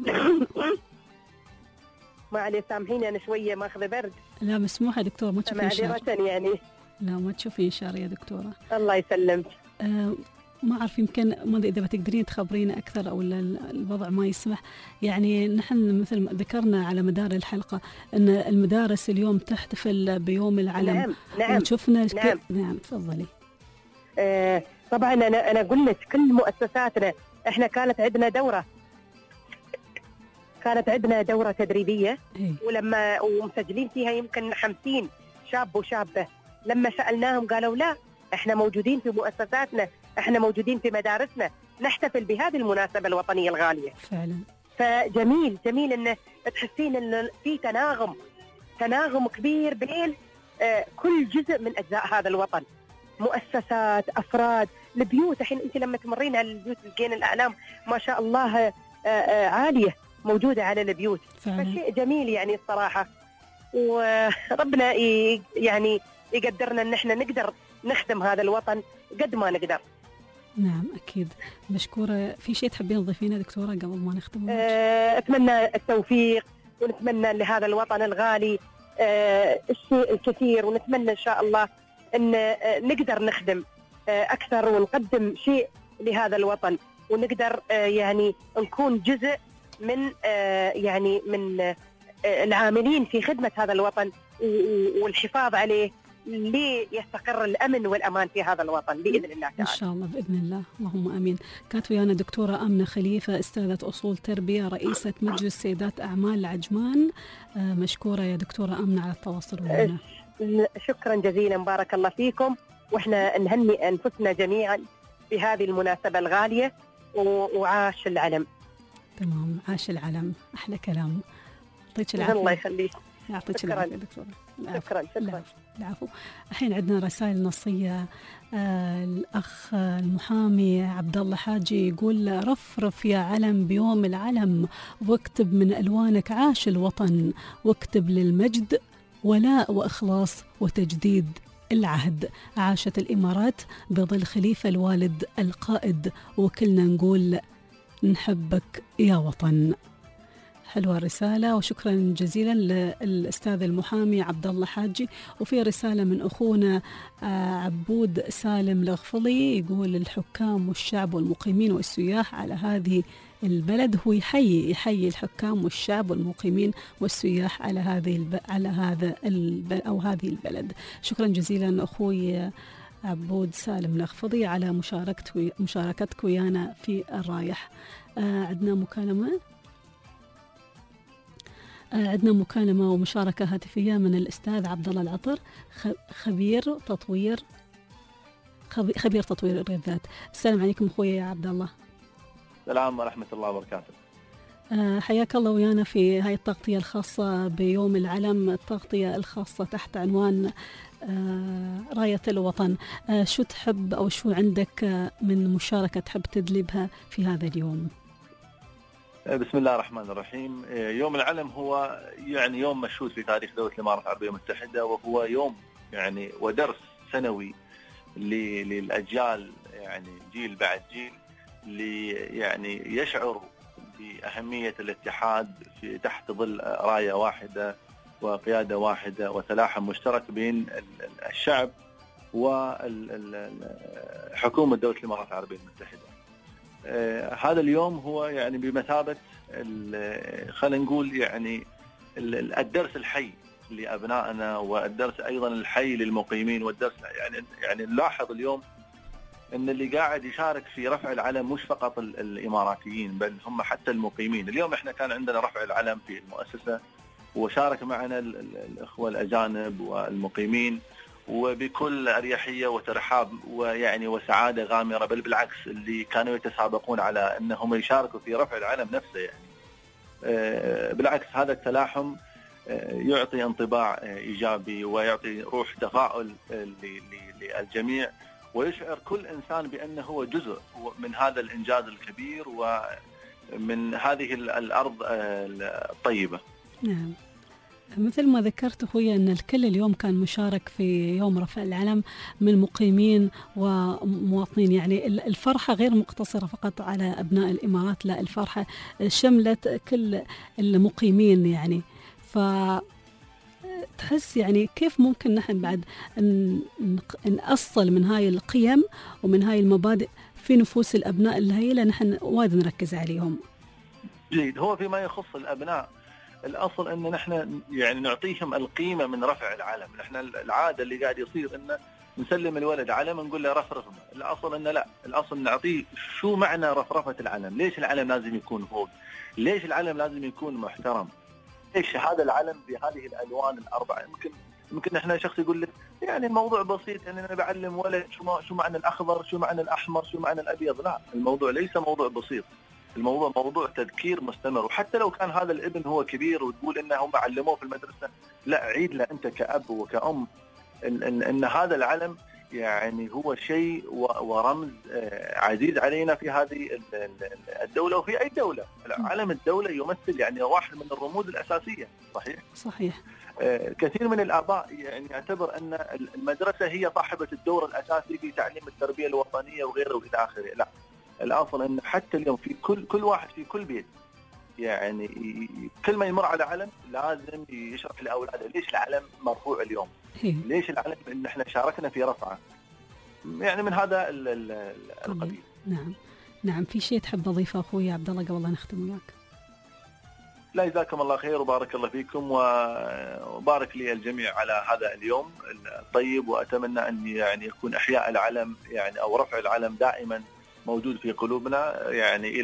ما عليه، سامحيني أنا شوية ماخذة برد. لا مسموحة دكتورة، ما تشوفين شر. معذرة يعني. لا ما تشوفين شر يا دكتورة. الله يسلمك. ما أعرف، يمكن ما أدري إذا بتقدرين تخبرينا أكثر أو الوضع ما يسمح. يعني نحن مثل ما ذكرنا على مدار الحلقة أن المدارس اليوم تحتفل بيوم العلم. نعم. وشفنا نعم تفضلي. طبعا أنا أقول لك كل مؤسساتنا، إحنا كانت عندنا دورة تدريبية، ولما ومسجلين فيها يمكن 50 شاب وشابة. لما سألناهم قالوا لا، احنا موجودين في مؤسساتنا، احنا موجودين في مدارسنا، نحتفل بهذه المناسبة الوطنية الغالية. فعلا. فجميل ان تحسين ان في تناغم كبير بين كل جزء من اجزاء هذا الوطن، مؤسسات، افراد، البيوت. الحين انت لما تمرين على البيوت تلقين الاعلام ما شاء الله عالية موجودة على البيوت. فشيء جميل يعني الصراحة، وربنا يعني يقدرنا ان احنا نقدر نخدم هذا الوطن قد ما نقدر. نعم أكيد. مشكورة. في شيء تحبين تضيفينه دكتورة قبل ما نختم؟ أتمنى التوفيق، ونتمنى لهذا الوطن الغالي الشيء الكثير، ونتمنى إن شاء الله أن نقدر نخدم أكثر ونقدم شيء لهذا الوطن، ونقدر يعني نكون جزء من يعني من العاملين في خدمة هذا الوطن والحفاظ عليه ليستقر الأمن والأمان في هذا الوطن بإذن الله تعالى. إن شاء الله بإذن الله، اللهم آمين. كانت ويانا دكتورة آمنة خليفة، أستاذة أصول تربية، رئيسة مجلس سيدات أعمال عجمان. مشكورة يا دكتورة آمنة على التواصل معنا. شكرا جزيلا، بارك الله فيكم، وإحنا نهنئ أنفسنا جميعا بهذه المناسبة الغالية، وعاش العلم. تمام، عاش العلم، أحلى كلام. يعطيك العافية. الله يخليك. يعطيك العافية دكتورة. شكرا. العفو. الحين عندنا رسائل نصية. الأخ المحامي عبد الله حاجي يقول: رفرف يا علم بيوم العلم، واكتب من ألوانك عاش الوطن، واكتب للمجد ولاء وإخلاص وتجديد العهد. عاشت الإمارات بظل خليفة الوالد القائد، وكلنا نقول نحبك يا وطن. حلوة الرسالة، وشكرا جزيلا للأستاذ المحامي عبد الله حاجي. وفي رسالة من أخونا عبود سالم الغفلي، يقول: الحكام والشعب والمقيمين والسياح على هذه البلد. هو يحيي الحكام والشعب والمقيمين والسياح على هذه البلد. شكرا جزيلا أخوي عبود سالم الغفلي على مشاركتك ويانا في الرايح. عندنا مكالمة ومشاركة هاتفية من الأستاذ عبد الله العطر، خبير تطوير الذات. السلام عليكم أخوي يا عبد الله. السلام ورحمة الله وبركاته. حياك الله ويانا في هاي التغطية الخاصة بيوم العلم، التغطية الخاصة تحت عنوان راية الوطن. شو تحب أو شو عندك من مشاركة تحب تدلبها في هذا اليوم؟ بسم الله الرحمن الرحيم. يوم العلم هو يعني يوم مشهود في تاريخ دولة الإمارات العربية المتحدة، وهو يوم يعني ودرس سنوي للأجيال، يعني جيل بعد جيل، يعني يشعر بأهمية الاتحاد في تحت ظل راية واحدة وقيادة واحدة وتلاحم مشترك بين الشعب وحكومة دولة الإمارات العربية المتحدة. هذا اليوم هو يعني بمثابة خلينا نقول يعني الدرس الحي لأبنائنا، والدرس أيضا الحي للمقيمين، والدرس يعني نلاحظ اليوم أن اللي قاعد يشارك في رفع العلم مش فقط الإماراتيين، بل هم حتى المقيمين. اليوم إحنا كان عندنا رفع العلم في المؤسسة، وشارك معنا الأخوة الأجانب والمقيمين، وبكل أريحية وترحاب ويعني وسعادة غامرة، بل بالعكس اللي كانوا يتسابقون على أنهم يشاركوا في رفع العلم نفسه. يعني بالعكس هذا التلاحم يعطي انطباع إيجابي ويعطي روح تفاؤل للجميع، ويشعر كل إنسان بأنه هو جزء من هذا الإنجاز الكبير ومن هذه الأرض الطيبة. نعم، مثل ما ذكرت أخوي أن الكل اليوم كان مشارك في يوم رفع العلم من مقيمين ومواطنين. يعني الفرحة غير مقتصرة فقط على أبناء الإمارات، لا، الفرحة شملت كل المقيمين. يعني فتحس يعني كيف ممكن نحن بعد نأصل من هاي القيم ومن هاي المبادئ في نفوس الأبناء اللي هي نحن وايد نركز عليهم. جيد. هو فيما يخص الأبناء الأصل أن نحن يعني نعطيهم القيمة من رفع العلم. نحن العادة اللي قاعد يصير أن نسلم الولد علم نقول له رفرفنا. الأصل أن لا، الأصل نعطيه شو معنى رفرفة العلم، ليش العلم لازم يكون فوق، ليش العلم لازم يكون محترم، ليش هذا العلم بهذه الألوان الأربعة. يمكن احنا شخص يقول لك يعني الموضوع بسيط، يعني أنا بعلم ولد شو معنى الأخضر، شو معنى الأحمر، شو معنى الأبيض. لا، الموضوع ليس موضوع بسيط، الموضوع موضوع تذكير مستمر. وحتى لو كان هذا الابن هو كبير وتقول انه هم علموه في المدرسه، لا، عيد له انت كأب وكأم ان هذا العلم يعني هو شيء ورمز عزيز علينا في هذه الدوله وفي اي دوله. علم الدوله يمثل يعني واحد من الرموز الاساسيه. صحيح. كثير من الآباء يعني يعتبر أن المدرسة هي صاحبة الدور الأساسي في تعليم التربية الوطنية وغيره وإلى آخره. لا، الأصل أن حتى اليوم في كل واحد في كل بيت يعني كل ما يمر على علم لازم يشرح لأولاده ليش العلم مرفوع اليوم، ليش العلم إن إحنا شاركنا في رفعه، يعني من هذا القبيل. نعم. في شيء تحب أضيفه أخوي عبد الله قبل لا نختم وياك؟ لا، جزاكم الله خير وبارك الله فيكم وبارك لي الجميع على هذا اليوم الطيب، وأتمنى أن يعني يكون إحياء العلم يعني أو رفع العلم دائما موجود في قلوبنا يعني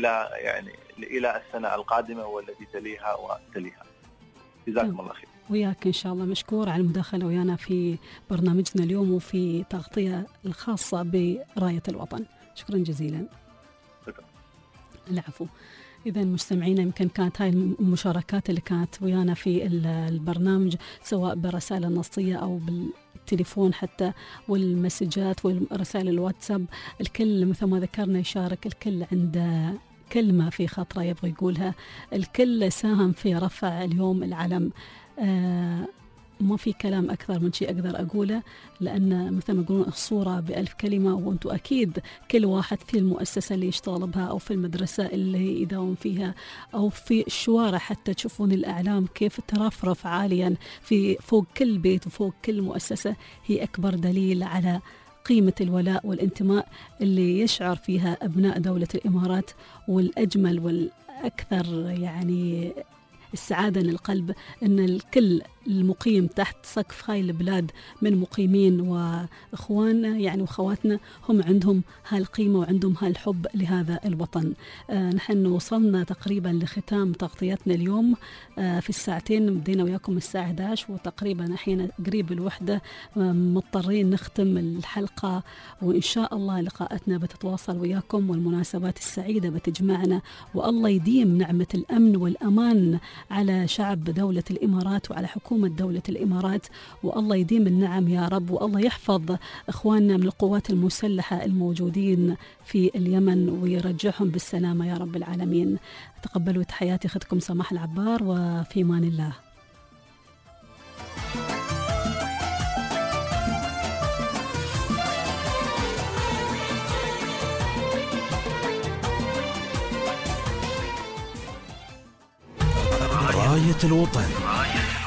إلى السنة القادمة والتي تليها وتليها. جزاكم الله خير. وياك إن شاء الله. مشكور على المداخلة ويانا في برنامجنا اليوم وفي تغطية الخاصة براية الوطن. شكرا جزيلا. شكرا. العفو. إذا مستمعينا يمكن كانت هاي المشاركات اللي كانت ويانا في البرنامج سواء برسائل النصية أو بالتليفون حتى والمسجات والرسائل الواتساب، الكل مثل ما ذكرنا يشارك، الكل عنده كلمة في خاطره يبغى يقولها، الكل ساهم في رفع اليوم العلم. ما في كلام أكثر من شيء أقدر أقوله، لأن مثل ما يقولون الصورة بألف كلمة، وأنتوا أكيد كل واحد في المؤسسة اللي يشتغل بها أو في المدرسة اللي يداوم فيها أو في الشوارع حتى تشوفون الأعلام كيف ترفرف عاليا في فوق كل بيت وفوق كل مؤسسة، هي أكبر دليل على قيمة الولاء والانتماء اللي يشعر فيها أبناء دولة الإمارات. والأجمل والأكثر يعني السعادة للقلب أن الكل المقيم تحت سقف هاي البلاد من مقيمين وإخواننا يعني وخواتنا هم عندهم هالقيمة وعندهم هالحب لهذا الوطن. نحن وصلنا تقريبا لختام تغطيتنا اليوم في الساعتين، بدينا وياكم الساعة 11 وتقريبا حين قريب الوحدة مضطرين نختم الحلقة، وإن شاء الله لقاءاتنا بتتواصل وياكم والمناسبات السعيدة بتجمعنا، والله يديم نعمة الأمن والأمان على شعب دولة الإمارات وعلى حكومة دولة الإمارات، والله يديم النعم يا رب، والله يحفظ إخواننا من القوات المسلحة الموجودين في اليمن ويرجعهم بالسلامة يا رب العالمين. تقبلوا تحياتي أختكم سماح العبار، وفي أمان الله. راية الوطن.